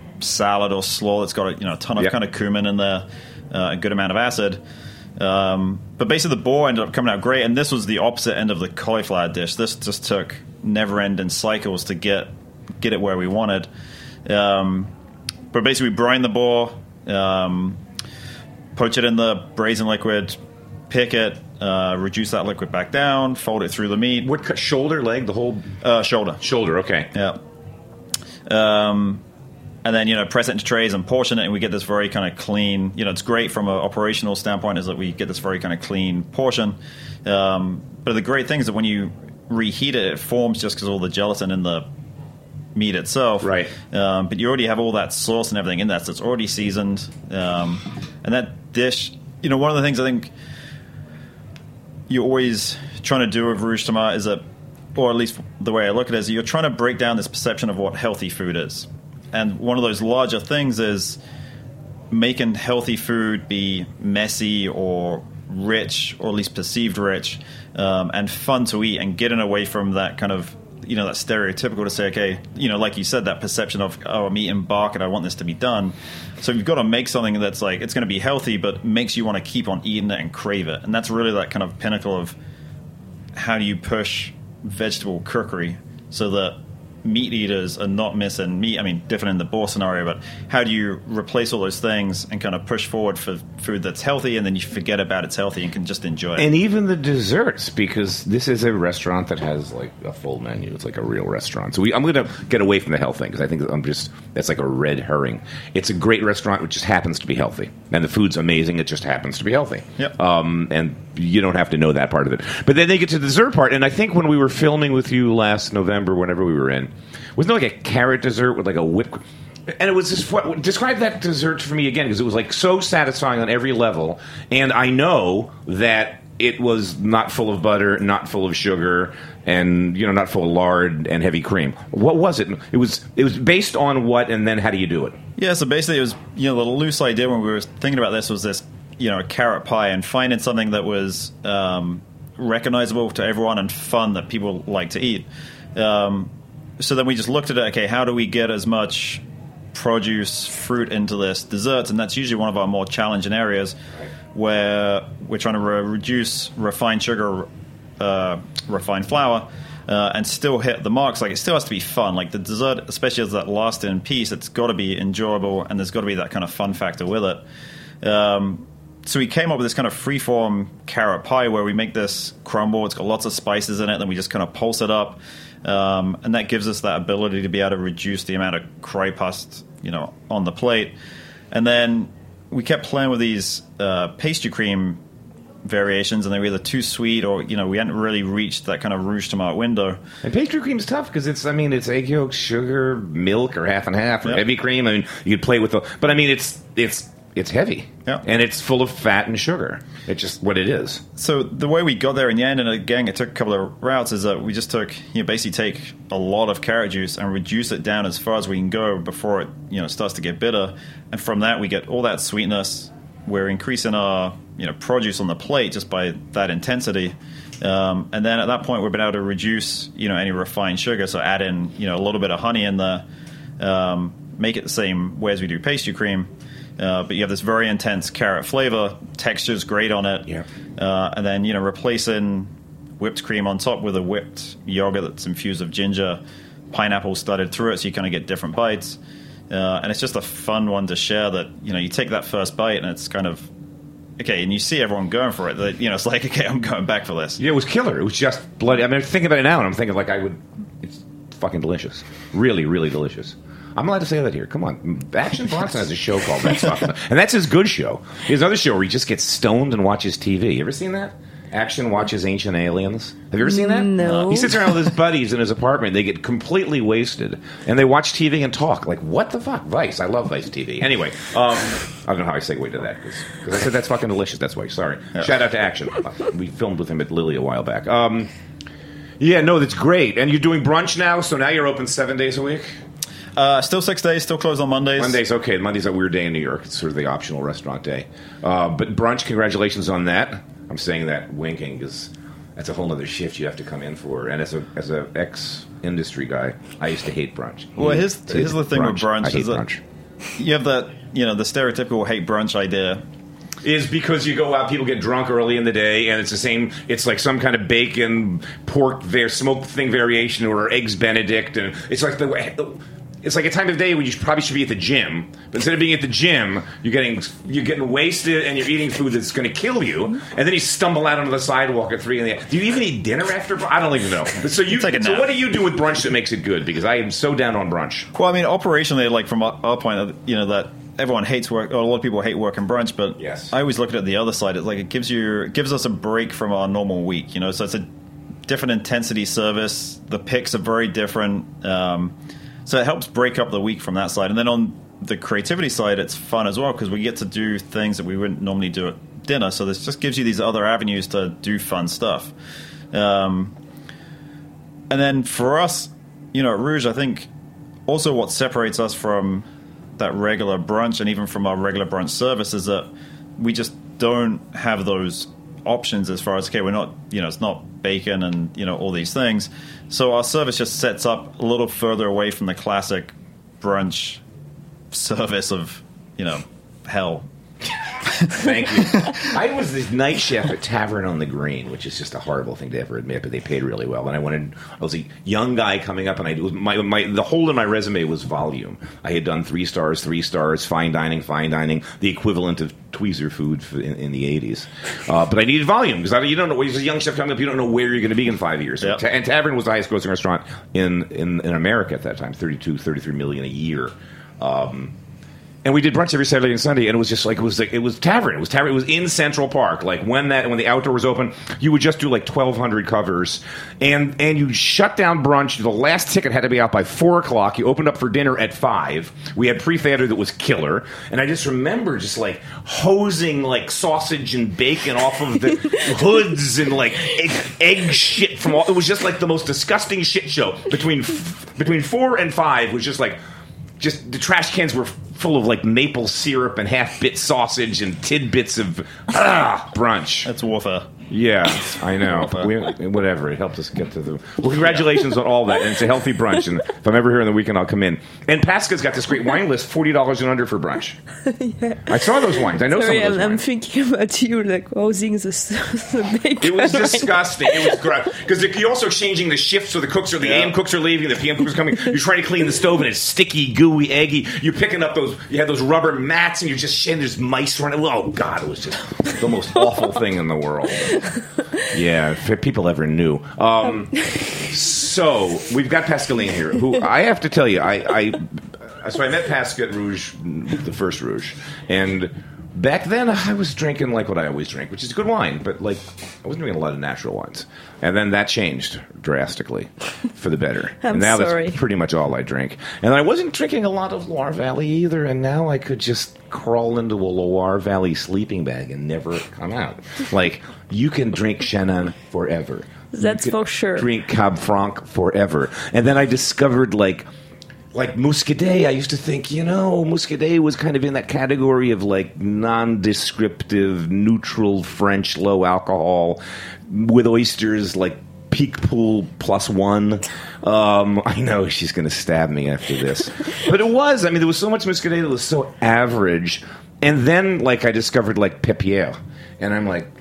salad or slaw that's got a, you know, a ton of yep. kind of cumin in there, uh, a good amount of acid. Um, but basically the boar ended up coming out great, and this was the opposite end of the cauliflower dish. This just took never-ending cycles to get get it where we wanted. Um, but basically we brine the boar, um, poach it in the braising liquid, pick it, uh, reduce that liquid back down, fold it through the meat. What cut, shoulder, leg, the whole uh, shoulder, shoulder. Okay, yeah. Um, and then you know press it into trays and portion it, and we get this very kind of clean. You know, it's great from an operational standpoint is that we get this very kind of clean portion. Um, but the great thing is that when you reheat it, it forms just because all the gelatin in the meat itself, right? Um, but you already have all that sauce and everything in that, so it's already seasoned. Um, and that dish, you know, one of the things I think you're always trying to do with Rouge Tomate is that, or at least the way I look at it, is you're trying to break down this perception of what healthy food is. And one of those larger things is making healthy food be messy or rich, or at least perceived rich, um, and fun to eat, and getting away from that kind of, you know, that stereotypical to say, okay, you know, like you said, that perception of, oh, I'm eating bark and I want this to be done. So you've got to make something that's like, it's going to be healthy, but makes you want to keep on eating it and crave it. And that's really that kind of pinnacle of how do you push vegetable cookery so that meat eaters are not missing meat. I mean, different in the boar scenario, but how do you replace all those things and kind of push forward for food that's healthy, and then you forget about it's healthy and can just enjoy it. And even the desserts, because this is a restaurant that has like a full menu. It's like a real restaurant. So we, I'm going to get away from the health thing because I think I'm just, that's like a red herring. It's a great restaurant which just happens to be healthy. And the food's amazing. It just happens to be healthy. Yep. Um, and you don't have to know that part of it. But then they get to the dessert part, and I think when we were filming with you last November, whenever we were in, wasn't there like a carrot dessert with like a whipped... And it was just... What, describe that dessert for me again, because it was like so satisfying on every level. And I know that it was not full of butter, not full of sugar, and, you know, not full of lard and heavy cream. What was it? It was it was based on what, and then how do you do it? Yeah, so basically it was, you know, the loose idea when we were thinking about this was this, you know, a carrot pie, and finding something that was um, recognizable to everyone and fun that people like to eat. Um So then we just looked at it, okay, how do we get as much produce, fruit into this dessert? And that's usually one of our more challenging areas where we're trying to re- reduce refined sugar, uh, refined flour, uh, and still hit the marks. Like, it still has to be fun. Like, the dessert, especially as that last-in piece, it's got to be enjoyable, and there's got to be that kind of fun factor with it. Um, so we came up with this kind of freeform carrot pie where we make this crumble. It's got lots of spices in it, then we just kind of pulse it up. Um, and that gives us that ability to be able to reduce the amount of craypust, you know, on the plate. And then we kept playing with these uh, pastry cream variations, and they were either too sweet or, you know, we hadn't really reached that kind of Rouge Tomate window. And pastry cream's tough because it's, I mean, it's egg yolk, sugar, milk, or half and half, or yep. heavy cream. I mean, you could play with the, but I mean, it's it's it's heavy. Yeah. And it's full of fat and sugar. It's just what it is. So the way we got there in the end, and again, it took a couple of routes, is that we just took, you know, basically take a lot of carrot juice and reduce it down as far as we can go before it, you know, starts to get bitter. And from that, we get all that sweetness. We're increasing our, you know, produce on the plate just by that intensity. Um, and then at that point, we've been able to reduce, you know, any refined sugar. So add in, you know, a little bit of honey in there, um, make it the same way as we do pastry cream. Uh, but you have this very intense carrot flavor. Texture's great on it. Yeah. Uh, and then, you know, replacing whipped cream on top with a whipped yogurt that's infused with ginger, pineapple studded through it, so you kind of get different bites. Uh, and it's just a fun one to share that, you know, you take that first bite and it's kind of, okay, and you see everyone going for it. That, you know, it's like, okay, I'm going back for this. Yeah, it was killer. It was just bloody. I mean, thinking about it now, and I'm thinking like I would. It's fucking delicious. Really, really delicious. I'm allowed to say that here. Come on. Action Bronson has a show called That's Fucking... And that's his good show. He has another show where he just gets stoned and watches T V. You ever seen that? Action watches Ancient Aliens. Have you ever seen that? No. He sits around with his buddies in his apartment. They get completely wasted. And they watch T V and talk. Like, what the fuck? Vice. I love Vice T V. Anyway, um, I don't know how I segue to that. Because I said that's fucking delicious. That's why. Sorry. Yeah. Shout out to Action. We filmed with him at Lily a while back. Um, yeah, no, that's great. And you're doing brunch now? So now you're open seven days a week? Uh, still six days, still closed on Mondays. Mondays, okay. Monday's a weird day in New York. It's sort of the optional restaurant day. Uh, but brunch, congratulations on that. I'm saying that winking because that's a whole other shift you have to come in for. And as a as a ex-industry guy, I used to hate brunch. Well, here's, here's the thing brunch. with brunch. I hate is that brunch. You have that, you know, the stereotypical hate brunch idea. Is because you go out, people get drunk early in the day, and it's the same. It's like some kind of bacon, pork, there smoked thing variation, or eggs Benedict, and it's like the. It's like a time of day when you probably should be at the gym, but instead of being at the gym, you're getting you're getting wasted and you're eating food that's going to kill you, and then you stumble out onto the sidewalk at three in the. Do you even eat dinner after? I don't even know. So you. Take a so nap. what do you do with brunch that makes it good? Because I am so down on brunch. Well, I mean, operationally, like from our, our point, you know, that everyone hates work, or a lot of people hate work and brunch, but yes. I always look at it the other side. It's like it gives you it gives us a break from our normal week, you know. So it's a different intensity service. The picks are very different. Um, So it helps break up the week from that side. And then on the creativity side, it's fun as well because we get to do things that we wouldn't normally do at dinner. So this just gives you these other avenues to do fun stuff. Um, and then for us, you know, at Rouge, I think also what separates us from that regular brunch and even from our regular brunch service is that we just don't have those options as far as, okay, we're not, you know, it's not bacon and, you know, all these things. So our service just sets up a little further away from the classic brunch service of, you know, hell. Thank you. I was the night chef at Tavern on the Green, which is just a horrible thing to ever admit, but they paid really well. And I wanted, I was a young guy coming up, and I it was my my the hole in my resume was volume. I had done three stars, three stars, fine dining, fine dining, the equivalent of Tweezer food in, in the eighties. Uh, but I needed volume because you don't know. As a young chef coming up, you don't know where you're going to be in five years. Yep. Ta- and Tavern was the highest grossing restaurant in, in in America at that time, thirty-two, thirty-three million a year. Um, And we did brunch every Saturday and Sunday, and it was just like it was like it was Tavern. It was Tavern. It was in Central Park. Like when that when the outdoor was open, you would just do like twelve hundred covers, and and you shut down brunch. The last ticket had to be out by four o'clock. You opened up for dinner at five. We had pre-fatter that was killer, and I just remember just like hosing like sausage and bacon off of the hoods and like egg, egg shit from all. It was just like the most disgusting shit show. Between between four and five was just like. Just the trash cans were full of like maple syrup and half-bit sausage and tidbits of ah brunch. That's warfare. Yeah, I know. We, whatever. It helped us get to the... Well, congratulations on all that. And it's a healthy brunch. And if I'm ever here in the weekend, I'll come in. And Pasca's got this great wine list, forty dollars and under for brunch. Yeah. I saw those wines. I know Sorry, some of those I'm, wines. I'm thinking about you, like, housing the, the bacon. It was disgusting. It was gross. Because you're also changing the shifts, so the cooks are... The Yeah. A M cooks are leaving, the P M cooks are coming. You're trying to clean the stove, and it's sticky, gooey, eggy. You're picking up those... You had those rubber mats, and you're just... And there's mice running... Oh, God, it was just the most awful thing in the world. Yeah, if people ever knew. Um, so we've got Pascaline here, who I have to tell you, I, I so I met Pasca at Rouge, the first Rouge, and back then I was drinking like what I always drink, which is good wine, but like I wasn't drinking a lot of natural wines. And then that changed drastically for the better. I'm and now sorry. That's pretty much all I drink. And I wasn't drinking a lot of Loire Valley either, and now I could just crawl into a Loire Valley sleeping bag and never come out. Like, you can drink Chenin forever. That's for sure. Drink Cab Franc forever. And then I discovered, like, like Muscadet. I used to think, you know, Muscadet was kind of in that category of, like, non-descriptive, neutral French low alcohol with oysters, like Peak Pool plus one. Um, I know she's going to stab me after this. But it was. I mean, there was so much Muscadet that was so average. And then, like, I discovered, like, Pépier. And I'm like,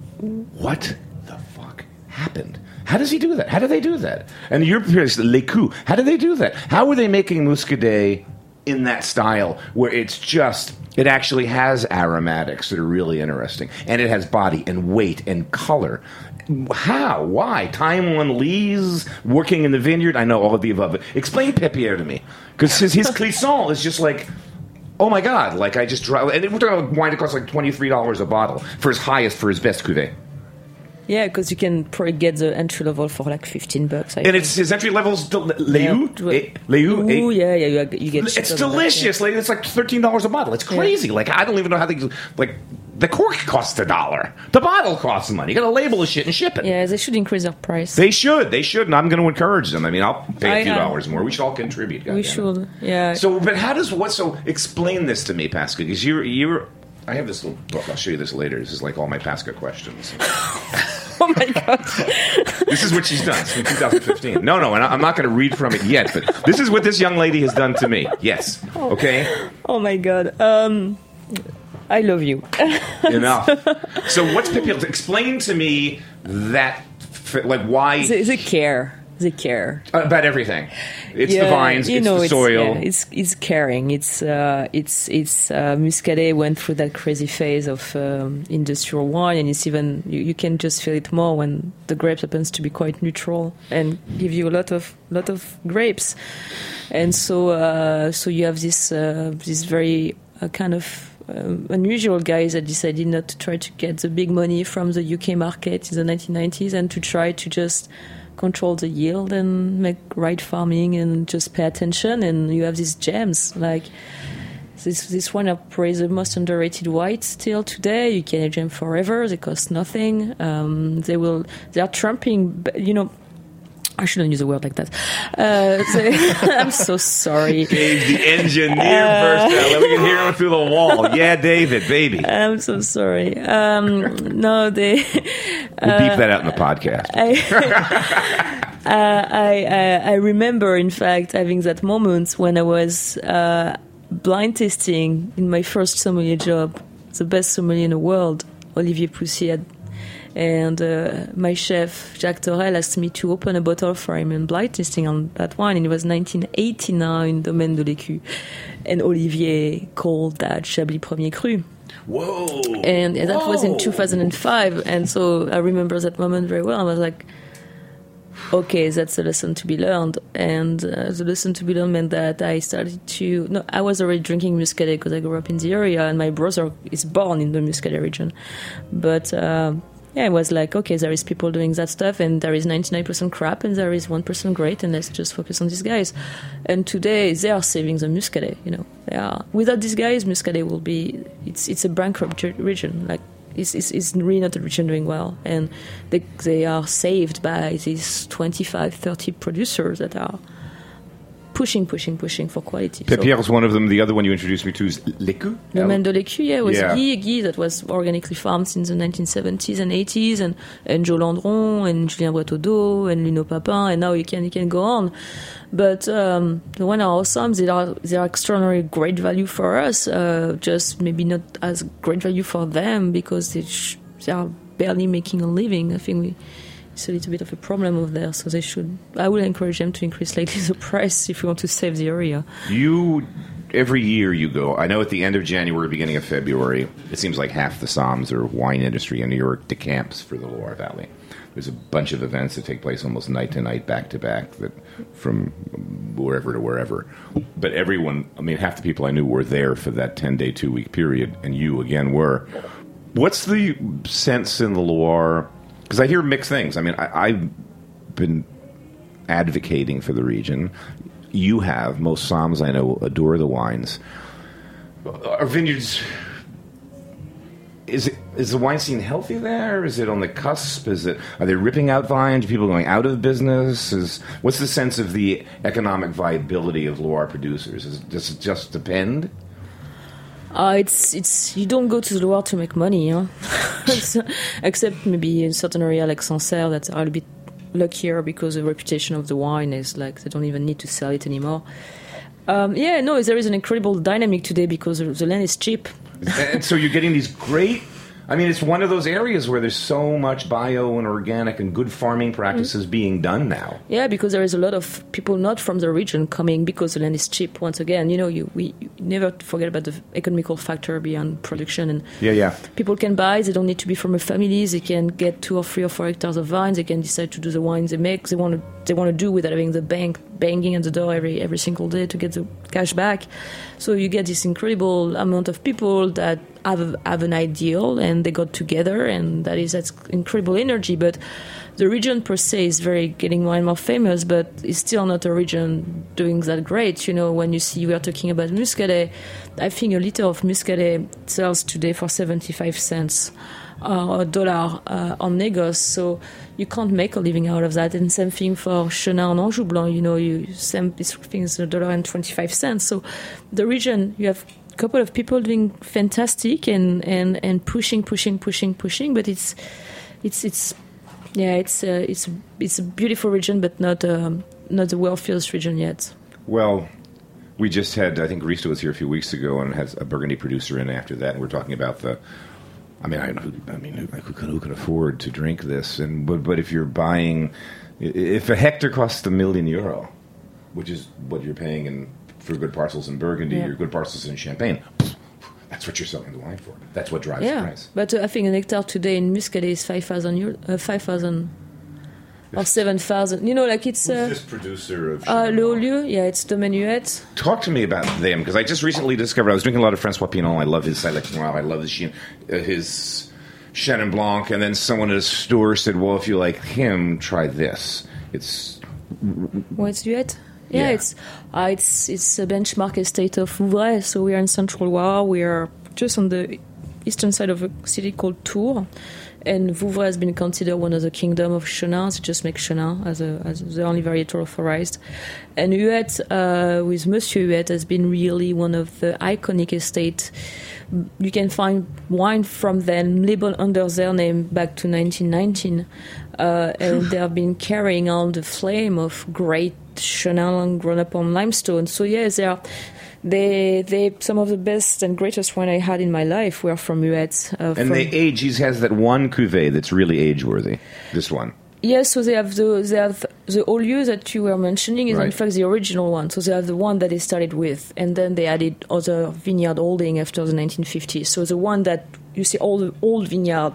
what the fuck happened? How does he do that? How do they do that? And your peers, L'Écu, how do they do that? How are they making Muscadet in that style where it's just, it actually has aromatics that are really interesting, and it has body and weight and color? How? Why? Time on lees, working in the vineyard? I know all of the above. Explain Pépier to me, because his, his Clisson is just like, oh my god! Like I just drive, and we're talking about wine that costs like twenty three dollars a bottle for his highest, for his best cuvée. Yeah, because you can probably get the entry level for like fifteen bucks. I and think. it's his entry level's del- L'Écu. Yeah. L'Écu. Ooh, yeah, yeah, you, you get. It's shit on that, delicious. Like it's like thirteen dollars a bottle. It's crazy. Yeah. Like I don't even know how they like. The cork costs a dollar. The bottle costs money. You got to label the shit and ship it. Yeah. yeah, they should increase their price. They should. They should. And I'm going to encourage them. I mean, I'll pay a I, few uh, dollars more. We should all contribute. We should. It. Yeah. So, but how does what? So, explain this to me, Pasca, because you're you're. I have this little book. I'll show you this later. This is like all my Pasca questions. Oh my god! This is what she's done since two thousand fifteen. No, no, and I'm not going to read from it yet. But this is what this young lady has done to me. Yes. Okay. Oh my god. Um, I love you. Enough. So what's Pépier? Explain to me that, like, why they, they care. They care about everything. It's yeah, the vines. You it's know, the it's, soil. Yeah, it's it's caring. It's uh, it's it's uh, Muscadet went through that crazy phase of um, industrial wine, and it's even you, you can just feel it more when the grapes happens to be quite neutral and give you a lot of lot of grapes, and so uh, so you have this uh, this very uh, kind of. Um, unusual guys that decided not to try to get the big money from the U K market in the nineteen nineties and to try to just control the yield and make right farming and just pay attention. And you have these gems like this. This one are probably the most underrated white still today. You can age them forever. They cost nothing. Um, they will. They are trumping. You know. I shouldn't use a word like that. Uh, they, I'm so sorry. Dave, the engineer burst out. Let me hear him through the wall. Yeah, David, baby. I'm so sorry. Um, no, they. We'll uh, beep that out in the podcast. I, uh, I, I I remember, in fact, having that moment when I was uh, blind tasting in my first sommelier job, the best sommelier in the world, Olivier Poussy had. And uh, my chef, Jacques Torel, asked me to open a bottle for him and blind tasting on that wine. And it was nineteen eighty-nine, Domaine de l'Écu. And Olivier called that Chablis Premier Cru. Whoa! And, and that Whoa. was in two thousand five. And so I remember that moment very well. I was like, okay, that's a lesson to be learned. And uh, the lesson to be learned meant that I started to... No, I was already drinking Muscadet because I grew up in the area, and my brother is born in the Muscadet region. But... Uh, Yeah, it was like, okay, there is people doing that stuff, and there is ninety-nine percent crap, and there is one percent great, and let's just focus on these guys. And today, they are saving the Muscadet, you know. They are. Without these guys, Muscadet will be, it's it's a bankrupt region. Like, it's, it's, it's really not a region doing well. And they, they are saved by these twenty-five, thirty producers that are pushing, pushing, pushing for quality. Pépier is so, one of them. The other one you introduced me to is L'Écu. Domaine de l'Écu, yeah, it was yeah. Guy, Guy that was organically farmed since the nineteen seventies and eighties, and, and Joe Landron, and Julien Boiteau, and Lino Papin, and now you can you can go on. But um, the one are awesome. They are they are extraordinary great value for us. Uh, just maybe not as great value for them because they sh- they are barely making a living. I think we. It's a little bit of a problem over there, so they should. I would encourage them to increase slightly the price if we want to save the area. You every year you go, I know at the end of January, beginning of February, it seems like half the Somms or wine industry in New York decamps for the Loire Valley. There's a bunch of events that take place almost night to night, back to back, that from wherever to wherever. But everyone, I mean, half the people I knew were there for that ten-day, two-week period, and you, again, were. What's the sense in the Loire? Because I hear mixed things. I mean, I, I've been advocating for the region. You have. Most Somms I know adore the wines. Are vineyards... Is it is the wine scene healthy there? Is it on the cusp? Is it are they ripping out vines? Are people going out of business? Is what's the sense of the economic viability of Loire producers? Is, does it just depend? Uh, it's it's you don't go to the Loire to make money, huh? Except maybe in certain area like Sancerre that are a bit luckier because the reputation of the wine is like they don't even need to sell it anymore. Um, yeah, no, there is an incredible dynamic today because the land is cheap. And so you're getting these great... I mean, it's one of those areas where there's so much bio and organic and good farming practices mm-hmm. being done now. Yeah, because there is a lot of people not from the region coming because the land is cheap. Once again, you know, you we you never forget about the economical factor beyond production. And yeah, yeah. people can buy. They don't need to be from a family. They can get two or three or four hectares of vines. They can decide to do the wines they make. They want to they want to do without having the bank banging at the door every every single day to get the cash back. So you get this incredible amount of people that have have an ideal and they got together, and that is that's incredible energy. But the region per se is very getting more and more famous, but it's still not a region doing that great. You know, when you see we are talking about Muscadet, I think a liter of Muscadet sells today for seventy-five cents uh, a dollar uh, on Negos. So you can't make a living out of that. And same thing for Chenin and Anjou Blanc. You know, you same this thing is a dollar and twenty-five cents. So the region you have couple of people doing fantastic and, and, and pushing, pushing, pushing, pushing, but it's it's it's yeah it's uh, it's it's a beautiful region, but not um, not the wealthiest region yet. Well, we just had I think Risto was here a few weeks ago and has a Burgundy producer in after that, and we're talking about the. I mean, I, I mean, who, who, can, who can afford to drink this? And but but if you're buying, if a hectare costs a million euro, which is what you're paying in. For good parcels in Burgundy, yeah. Your good parcels in Champagne, that's what you're selling the wine for. That's what drives yeah. the price. But uh, I think an hectare today in Muscadet is five thousand euro, uh, five thousand or seven thousand. You know, like it's. Who's uh, this producer of? Uh, Le Haut-Lieu, yeah, it's Domaine Huette. Talk to me about them because I just recently discovered I was drinking a lot of Francois Pinon. I love his Sélection Noir. I love his uh, his Chenin Blanc, and then someone at a store said, "Well, if you like him, try this." It's. Well, it's Huette. Yeah, yeah, it's uh, it's it's a benchmark estate of Vouvray. So we are in Central Loire. We are just on the eastern side of a city called Tours, and Vouvray has been considered one of the kingdom of Chenin. They just make Chenin as a as the only varietal authorized. And Huette, uh, with Monsieur Huette, has been really one of the iconic estates. You can find wine from them labeled under their name back to nineteen nineteen, uh, and they have been carrying on the flame of great Chenin grown up on limestone. So yes, they are they they some of the best and greatest wine I had in my life were from Huette. Uh, and from, they age. He has that one cuvée that's really age worthy. This one. Yes, so they have the they have the Haut-Lieu that you were mentioning is right. in fact the original one. So they have the one that they started with, and then they added other vineyard holding after the nineteen fifties. So the one that you see all the old vineyard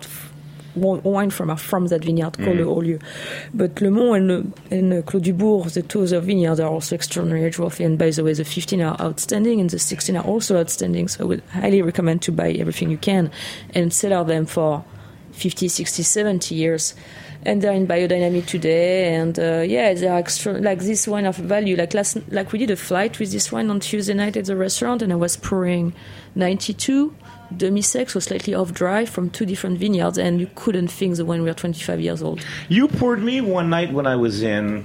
wine from are from that vineyard called mm. the Haut-Lieu. But Le Mont and, Le, and uh, Clos du Bourg, the two other vineyards are also extraordinary age worthy. And by the way, the fifteen are outstanding, and the sixteen are also outstanding. So I would highly recommend to buy everything you can and sell them for fifty, sixty, seventy years. And they're in biodynamic today, and uh, yeah, they are extra. Like this wine of value. Like last, like we did a flight with this wine on Tuesday night at the restaurant, and I was pouring ninety-two demi-sec, so slightly off dry, from two different vineyards, and you couldn't think the wine were twenty-five years old. You poured me one night when I was in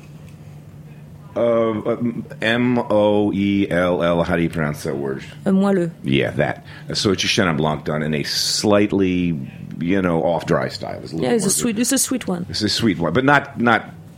uh, M O E L L. How do you pronounce that word? A moelleux. Yeah, that. So it's a Chenin Blanc done in a slightly, you know, off dry style. It's a yeah, it's a sweet. It's a sweet one. It's a sweet one, but not not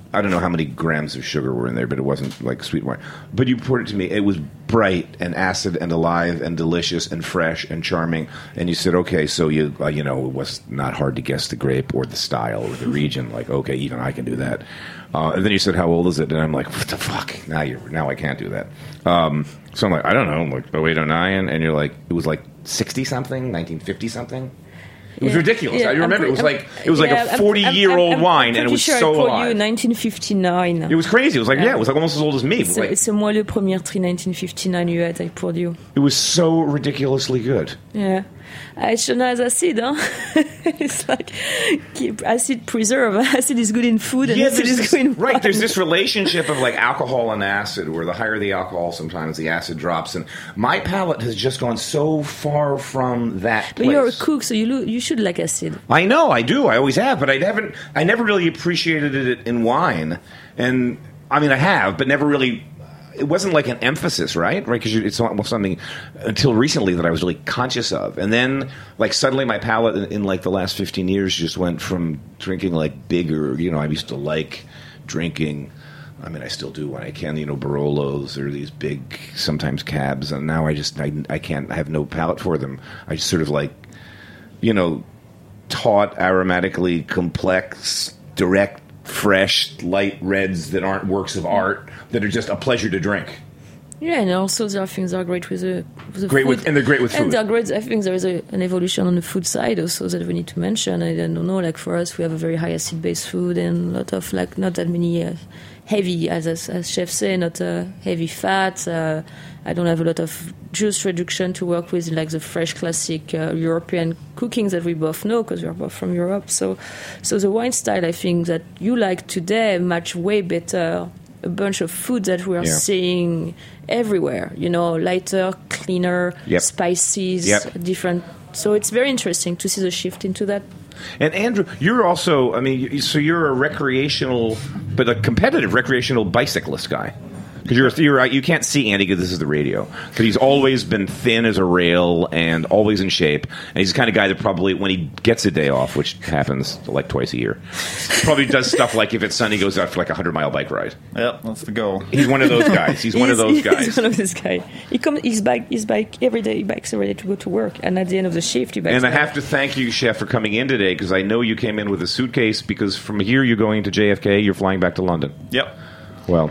I don't know how many grams of sugar were in there, but it wasn't like sweet wine. But you poured it to me. It was bright and acid and alive and delicious and fresh and charming. And you said, okay, so you uh, you know, it was not hard to guess the grape or the style or the region. Like, okay, even I can do that. Uh, and then you said, how old is it? And I'm like, what the fuck? Now you're now I can't do that. Um, so I'm like, I don't know, like oh eight oh nine, and you're like, it was like sixty something, nineteen fifty something. It was yeah. ridiculous. Yeah, I remember pre- it was like it was yeah, like a forty-year-old I'm, I'm, wine, I'm and it was sure so I alive. you nineteen fifty-nine. It was crazy. It was like, yeah, yeah it was like almost as old as me. C'est, like, c'est moi le premier tri nineteen fifty-nine you had, I poured you. It was so ridiculously good. Yeah. It's not as acid, huh? It's like keep acid preserve. Acid is good in food, and yeah, acid is this, good in right. wine. There's this relationship of like alcohol and acid, where the higher the alcohol, sometimes the acid drops. And my palate has just gone so far from that place. But you're a cook, so you lo- you should like acid. I know, I do. I always have, but I haven't. I never really appreciated it in wine, and I mean, I have, but never really. It wasn't like an emphasis, right? Right, because it's not something until recently that I was really conscious of, and then like suddenly my palate in, in like the last fifteen years just went from drinking like bigger. You know, I used to like drinking. I mean, I still do when I can. You know, Barolos or these big sometimes cabs, and now I just I, I can't. I have no palate for them. I just sort of like, you know, taut, aromatically complex, direct. Fresh, light reds that aren't works of art, that are just a pleasure to drink. Yeah, and also there are things that are great with the, with the great food. With, and they're great with food. And they're great. I think there is a, an evolution on the food side also that we need to mention. I don't know, like for us, we have a very high acid-based food and a lot of, like, not that many uh, heavy, as, as as chefs say, not uh, heavy fats. Uh, I don't have a lot of juice reduction to work with, like the fresh classic uh, European cooking that we both know because we are both from Europe. So, so the wine style, I think, that you like today match way better a bunch of food that we are yeah. seeing everywhere. You know, lighter, cleaner, yep. spices, yep. different. So it's very interesting to see the shift into that. And Andrew, you're also, I mean, so you're a recreational, but a competitive recreational bicyclist guy. Because you're, you're you can't see Andy because this is the radio. Because he's always been thin as a rail and always in shape. And he's the kind of guy that probably, when he gets a day off, which happens like twice a year, probably does stuff like if it's sunny, goes out for like a hundred mile bike ride. Yep, that's the goal. He's one of those guys. He's, he's one of those guys. He's one of those guys. He comes, he's bike, he's bike every day. He bikes every day to go to work, and at the end of the shift, he bikes. And I back. have to thank you, Chef, for coming in today because I know you came in with a suitcase. Because from here you're going to J F K, you're flying back to London. Yep. Well.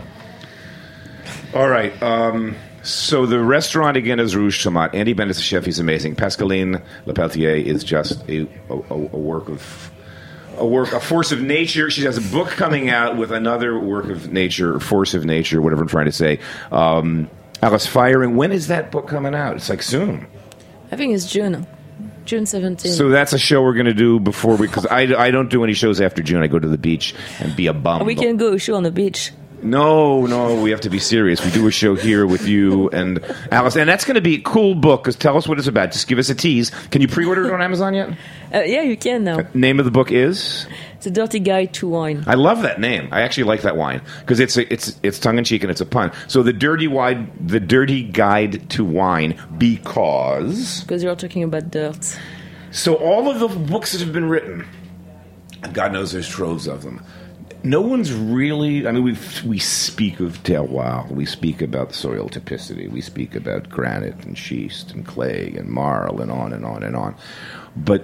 All right. Um, so the restaurant again is Rouge Tomate. Andy Bennett's the chef. He's amazing. Pascaline Lepelletier is just a, a, a work of a work, a force of nature. She has a book coming out with another work of nature, force of nature, whatever I'm trying to say. Um, Alice Firing. When is that book coming out? It's like soon. I think it's June. June seventeenth. So that's a show we're going to do before we, because I, I don't do any shows after June. I go to the beach and be a bum. We can go show on the beach. No, no, we have to be serious. We do a show here with you and Alice, and that's going to be a cool book. Because tell us what it's about. Just give us a tease. Can you pre-order it on Amazon yet? Uh, yeah, you can now. Uh, name of the book is The Dirty Guide to Wine. I love that name. I actually like that wine because it's a, it's it's tongue in cheek and it's a pun. So the dirty wide, the Dirty Guide to Wine, because because you're talking about dirt. So all of the books that have been written, and God knows there's troves of them. No one's really, I mean, we we speak of terroir, we speak about soil typicity, we speak about granite and schist and clay and marl and on and on and on. But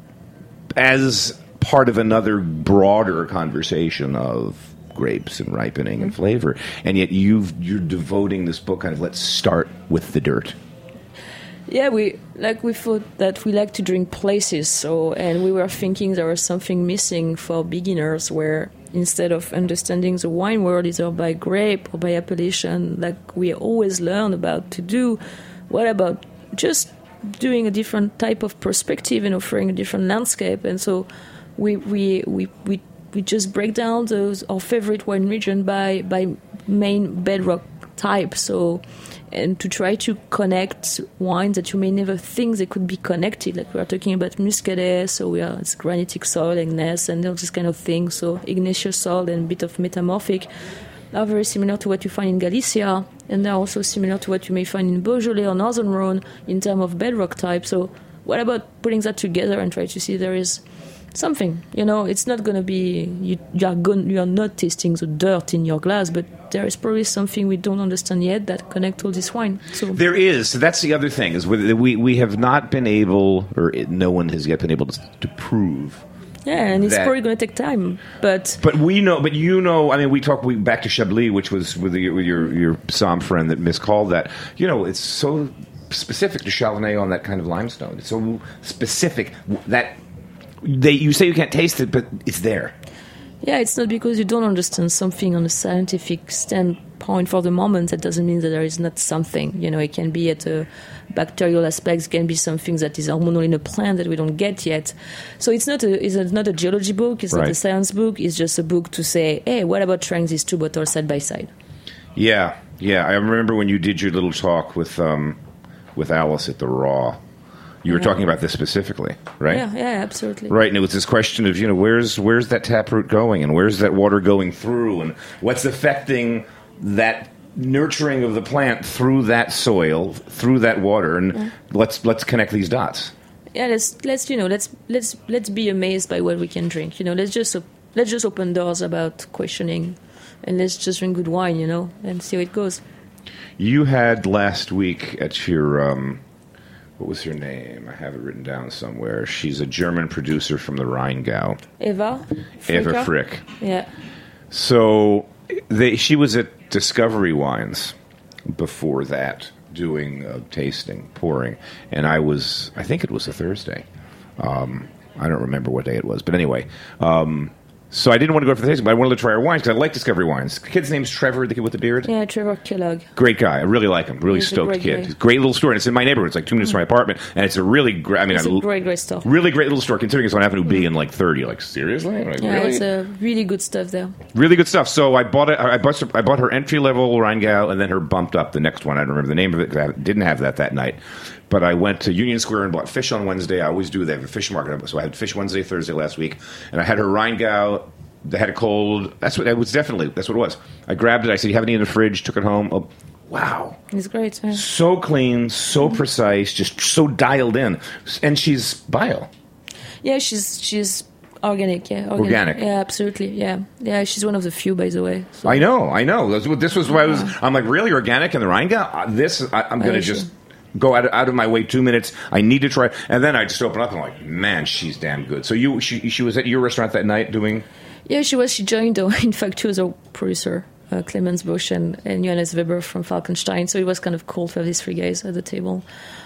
as part of another broader conversation of grapes and ripening and flavor, and yet you've, you're devoting this book kind of, let's start with the dirt. Yeah, we like we thought that we like to drink places, so and we were thinking there was something missing for beginners where instead of understanding the wine world either by grape or by appellation, like we always learn about to do, what about just doing a different type of perspective and offering a different landscape? And so we we we we, we just break down those our favorite wine region by by main bedrock type. So. And to try to connect wines that you may never think they could be connected. Like we are talking about Muscadet, so we are it's granitic soil, gneiss, and all this kind of things. So igneous soil and a bit of metamorphic are very similar to what you find in Galicia, and they're also similar to what you may find in Beaujolais or Northern Rhone in terms of bedrock type. So what about putting that together and try to see there is something. You know, it's not going to be you, you are going, you are not tasting the dirt in your glass, but there is probably something we don't understand yet that connect all this wine. So there is. So that's the other thing is we we we have not been able, or it, no one has yet been able to, to prove. Yeah, and it's that, probably going to take time, but but we know, but you know, I mean, we talked we, back to Chablis, which was with, the, with your your Somme friend that miscalled that. You know, it's so specific to Chardonnay on that kind of limestone. It's so specific that they you say you can't taste it, but it's there. Yeah, it's not because you don't understand something on a scientific standpoint for the moment. That doesn't mean that there is not something. You know, it can be at a bacterial aspect. It can be something that is hormonal in a plant that we don't get yet. So it's not a it's not a geology book. It's right. not a science book. It's just a book to say, hey, what about trying these two bottles side by side? Yeah, yeah. I remember when you did your little talk with um, with Alice at the Raw. You were yeah. talking about this specifically, right? Yeah, yeah, absolutely. Right, and it was this question of, you know, where's where's that taproot going, and where's that water going through, and what's affecting that nurturing of the plant through that soil, through that water, and yeah. let's let's connect these dots. Yeah, let's let's you know let's let's let's be amazed by what we can drink. You know, let's just let's just open doors about questioning, and let's just drink good wine. You know, and see how it goes. You had last week at your. Um, What was her name? I have it written down somewhere. She's a German producer from the Rheingau. Eva? Eva Frick. Yeah. So they, she was at Discovery Wines before that, doing uh, tasting, pouring. And I was, I think it was a Thursday. Um, I don't remember what day it was. But anyway, um, so I didn't want to go for the tasting, but I wanted to try her wines because I like Discovery Wines. The kid's name's Trevor, the kid with the beard. Yeah, Trevor Kellogg. Great guy. I really like him. Really He's stoked a great kid. guy. Great little store. And it's in my neighborhood. It's like two minutes mm-hmm. from my apartment. And it's a really great, I mean, it's I, a great, great store. Really great little store considering it's on Avenue B in like thirty. Like, seriously? Like, yeah, really? it's a really good stuff there. Really good stuff. So I bought it. I bought, I bought her entry-level Rheingau and then her bumped up, the next one. I don't remember the name of it because I didn't have that that night. But I went to Union Square and bought fish on Wednesday. I always do. They have a fish market. So I had fish Wednesday, Thursday last week. And I had her Rheingau. They had a cold. That's what it was. Definitely, that's what it was. I grabbed it. I said, "You have any in the fridge?" Took it home. Oh, wow! It's great. Yeah. So clean, so mm-hmm. precise, just so dialed in. And she's bio. Yeah, she's she's organic. Yeah, organic. Organic. Yeah, absolutely. Yeah, yeah. She's one of the few, by the way. So. I know. I know. This was why I was. I'm like, really organic in the Rheingau? This I, I'm going to just. Go out of, out of my way two minutes. I need to try, and then I just open up and I'm like, man, she's damn good. So you, she, she was at your restaurant that night doing. Yeah, she was. She joined. Uh, in fact, she was a producer, uh, Clemens Busch and, and Johannes Weber from Falkenstein. So it was kind of cool to have these three guys at the table.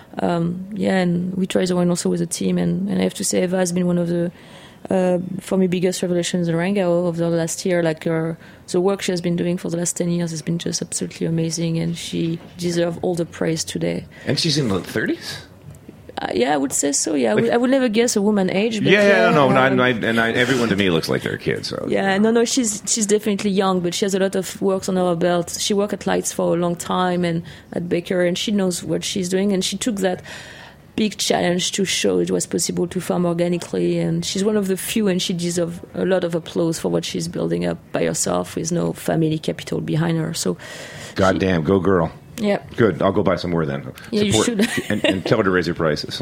Um, yeah, and we tried the wine also with the team, and, and I have to say, Eva has been one of the. Uh, for me, biggest revelations in Rheingau of the last year. Like her, the work she has been doing for the last ten years has been just absolutely amazing, and she deserves all the praise today. And she's in the thirties. Uh, yeah, I would say so. Yeah, I would, I would never guess a woman age. But yeah, yeah, no, um, no, and, I, and I, everyone to me looks like they're a kid. So yeah, no, no, she's she's definitely young, but she has a lot of work on her belt. She worked at Lights for a long time and at Baker, and she knows what she's doing, and she took that big challenge to show it was possible to farm organically, and she's one of the few, and she deserves a lot of applause for what she's building up by herself with no family capital behind her. So, goddamn, go girl. Yeah, good. I'll go buy some more then. Yeah, Support, you should. and, and tell her to raise your prices.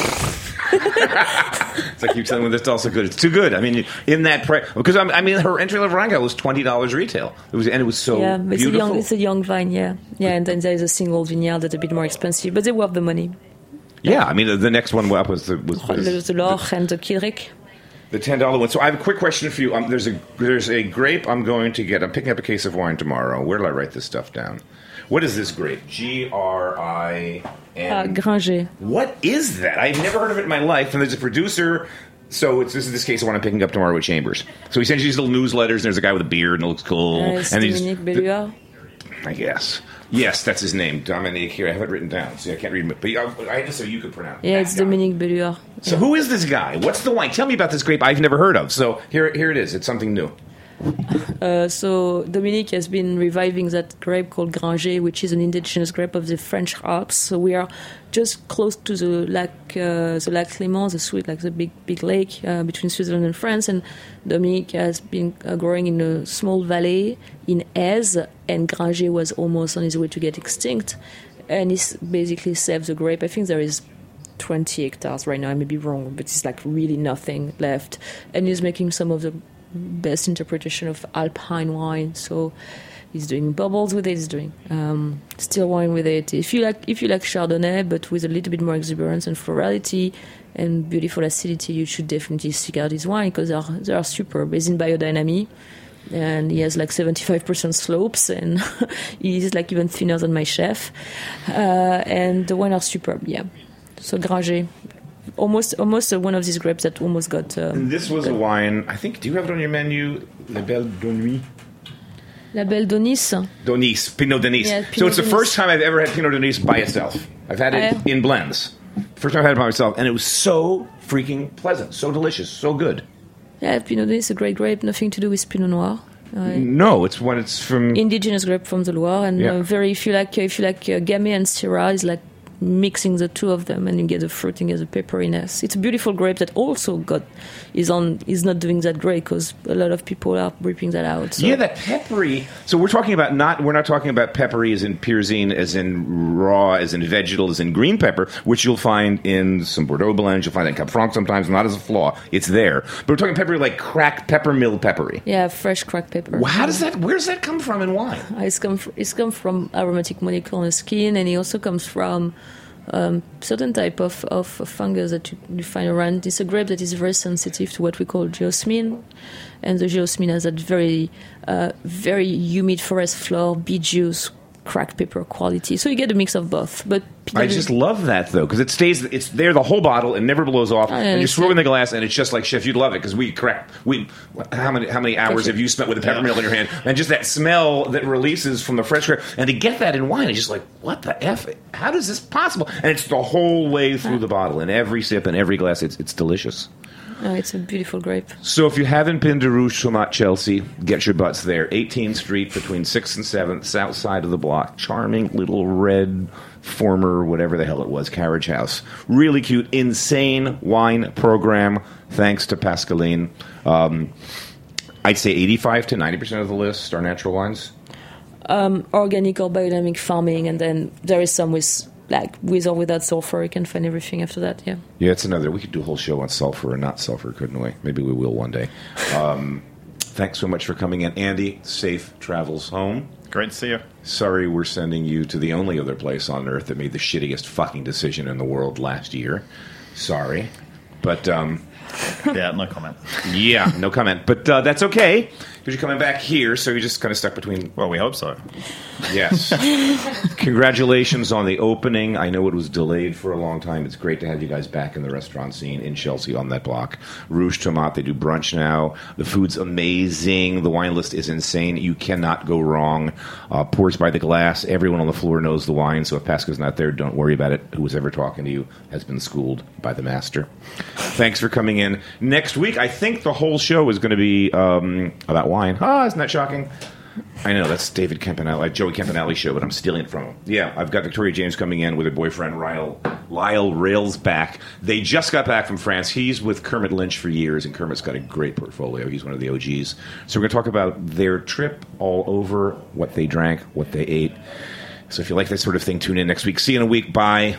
It's like you telling me this is also good. It's too good. I mean, in that price, because I mean, her entry level Rheingau was twenty dollars retail. It was, and it was so yeah, it's beautiful. A young, it's a young vine, yeah, yeah, and then there is a single vineyard that's a bit more expensive, but they're worth the money. Yeah, I mean, the next one up was the was, was the Loch and the Kilrick. The ten dollar one. So I have a quick question for you. Um, there's a there's a grape I'm going to get. I'm picking up a case of wine tomorrow. Where do I write this stuff down? What is this grape? G R I N. Uh, Granger. What is that? I've never heard of it in my life. And there's a producer. So it's, this is this case of one I'm picking up tomorrow with Chambers. So he sends you these little newsletters. And there's a guy with a beard and it looks cool. Uh, it's and Dominique Belluard. I guess. Yes, that's his name. Dominique. Here, I have it written down. See, I can't read it. But I, I just so you could pronounce it. Yeah, it's Dominique Belluard. So yeah. Who is this guy? What's the wine? Tell me about this grape I've never heard of. So here, here it is. It's something new. Uh, so Dominique has been reviving that grape called Granger, which is an indigenous grape of the French Alps. So we are just close to the lac, uh, the Lac Léman, the sweet, like the big, big lake uh, between Switzerland and France. And Dominique has been uh, growing in a small valley in Aise, and Granger was almost on his way to get extinct. And he basically saved the grape. I think there is twenty hectares right now. I may be wrong, but it's like really nothing left. And he's making some of the best interpretation of Alpine wine. So he's doing bubbles with it. He's doing um, still wine with it. If you like, if you like Chardonnay, but with a little bit more exuberance and florality and beautiful acidity, you should definitely seek out his wine because they are, they are superb. He's in biodynamic. And he has like seventy-five percent slopes, and he's like even thinner than my chef. Uh, and the wine are superb, yeah. So Granger, almost almost uh, one of these grapes that almost got. Um, and this was got, a wine. I think. Do you have it on your menu? La Belle Donis. La Belle Donis. Donis, Pinot Donis. Yeah, Pinot so it's the Donis. first time I've ever had Pinot Donis by itself. I've had it Uh, in blends. First time I've had it by myself, and it was so freaking pleasant, so delicious, so good. Yeah, Pinot Donis is a great grape. Nothing to do with Pinot Noir. Uh, No, it's when it's from indigenous grape from the Loire, and Yeah. uh, very if you like if you like uh, Gamay and Syrah is like mixing the two of them, and you get the fruiting as a pepperiness. It's a beautiful grape that also got is on is not doing that great because a lot of people are ripping that out. So. Yeah, that peppery. So we're talking about not. We're not talking about peppery as in pyrazine, as in raw, as in vegetal, as in green pepper, which you'll find in some Bordeaux blends. You'll find it in Cap Franc sometimes, not as a flaw. It's there, but we're talking peppery like cracked pepper mill peppery. Yeah, fresh cracked pepper. Well, how does that? Where does that come from in wine? Uh, It's come. Fr- it's come from aromatic molecule on the skin, and it also comes from um, certain type of, of fungus that you, you find around. It's a grape that is very sensitive to what we call geosmin, and the geosmin has that very, uh, very humid forest floor, beet juice, cracked pepper quality. So you get a mix of both. But I just love that though because it stays. It's there the whole bottle and never blows off. Oh, yeah, and you it's- swirl in the glass, and it's just like chef. You'd love it because we correct. We how many how many hours have you spent with a peppermill in your hand? And just that smell that releases from the fresh grape, and to get that in wine, it's just like what the f? How is this possible? And it's the whole way through the bottle, and every sip and every glass, it's it's delicious. Oh, it's a beautiful grape. So if you haven't been to Rouge Tomate Chelsea, get your butts there. eighteenth Street between sixth and seventh, south side of the block. Charming little red former whatever the hell it was, carriage house. Really cute, insane wine program thanks to Pascaline. Um, I'd say eighty-five to ninety percent of the list are natural wines. Um, organic or biodynamic farming, and then there is some with like with or without sulfur. You can find everything after that. Yeah. Yeah, it's another. We could do a whole show on sulfur or not sulfur, couldn't we? Maybe we will one day. Um, thanks so much for coming in. Andy, safe travels home. Great to see you. Sorry we're sending you to the only other place on earth that made the shittiest fucking decision in the world last year. Sorry. But, um... yeah, no comment. Yeah, no comment. But uh, that's okay, because you're coming back here, so you're just kind of stuck between... Well, we hope so. Yes. Congratulations on the opening. I know it was delayed for a long time. It's great to have you guys back in the restaurant scene in Chelsea on that block. Rouge Tomate, they do brunch now. The food's amazing. The wine list is insane. You cannot go wrong. Uh, pours by the glass. Everyone on the floor knows the wine, so if Pasca's not there, don't worry about it. Who's ever talking to you has been schooled by the master. Thanks for coming in. Next week, I think the whole show is going to be um, about wine. Ah, isn't that shocking? I know, that's David Campanelli, Joey Campanelli's show, but I'm stealing it from him. Yeah, I've got Victoria James coming in with her boyfriend, Lyle, Lyle Railsback. They just got back from France. He's with Kermit Lynch for years, and Kermit's got a great portfolio. He's one of the O Gs. So we're going to talk about their trip all over, what they drank, what they ate. So if you like that sort of thing, tune in next week. See you in a week. Bye.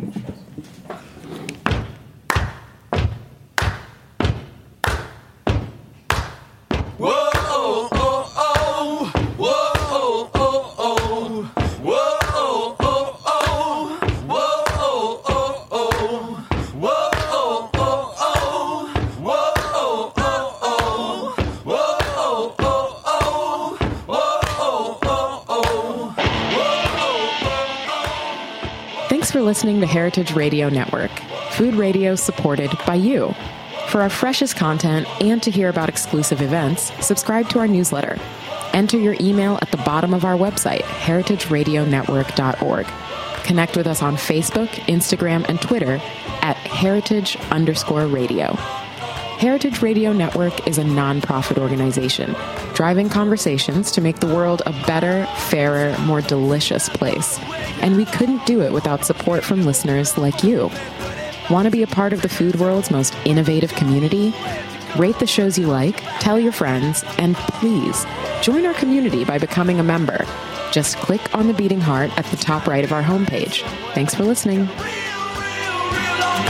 Thanks for listening to Heritage Radio Network, food radio supported by you. For our freshest content and to hear about exclusive events, subscribe to our newsletter. Enter your email at the bottom of our website, heritage radio network dot org. Connect with us on Facebook, Instagram, and Twitter at heritage underscore radio. Heritage Radio Network is a nonprofit organization driving conversations to make the world a better, fairer, more delicious place. And we couldn't do it without support from listeners like you. Want to be a part of the food world's most innovative community? Rate the shows you like, tell your friends, and please join our community by becoming a member. Just click on the beating heart at the top right of our homepage. Thanks for listening.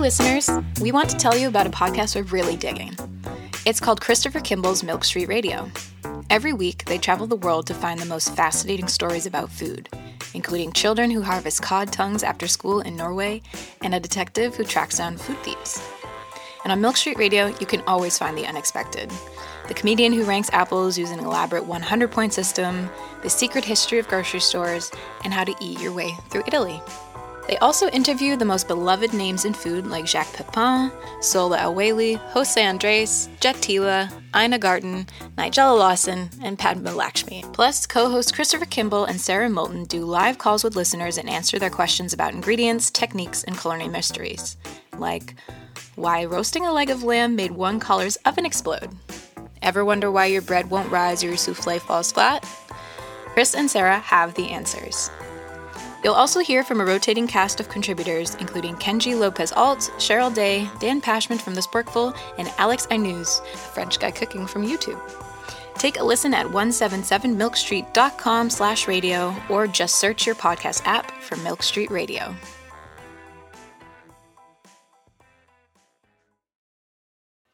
listeners, we want to tell you about a podcast we're really digging. It's called Christopher Kimball's Milk Street Radio. Every week, they travel the world to find the most fascinating stories about food, including children who harvest cod tongues after school in Norway and a detective who tracks down food thieves. And on Milk Street Radio, you can always find the unexpected. The comedian who ranks apples using an elaborate one hundred point system, the secret history of grocery stores, and how to eat your way through Italy. They also interview the most beloved names in food like Jacques Pepin, Sola El-Waylly, Jose Andres, Jet Tila, Ina Garten, Nigella Lawson, and Padma Lakshmi. Plus, co-hosts Christopher Kimball and Sarah Moulton do live calls with listeners and answer their questions about ingredients, techniques, and culinary mysteries. Like, why roasting a leg of lamb made one caller's oven explode? Ever wonder why your bread won't rise or your souffle falls flat? Chris and Sarah have the answers. You'll also hear from a rotating cast of contributors, including Kenji Lopez-Alt, Cheryl Day, Dan Pashman from The Sporkful, and Alex Aynouz, a French guy cooking from YouTube. Take a listen at one seventy-seven milk street dot com slash radio or just search your podcast app for Milk Street Radio.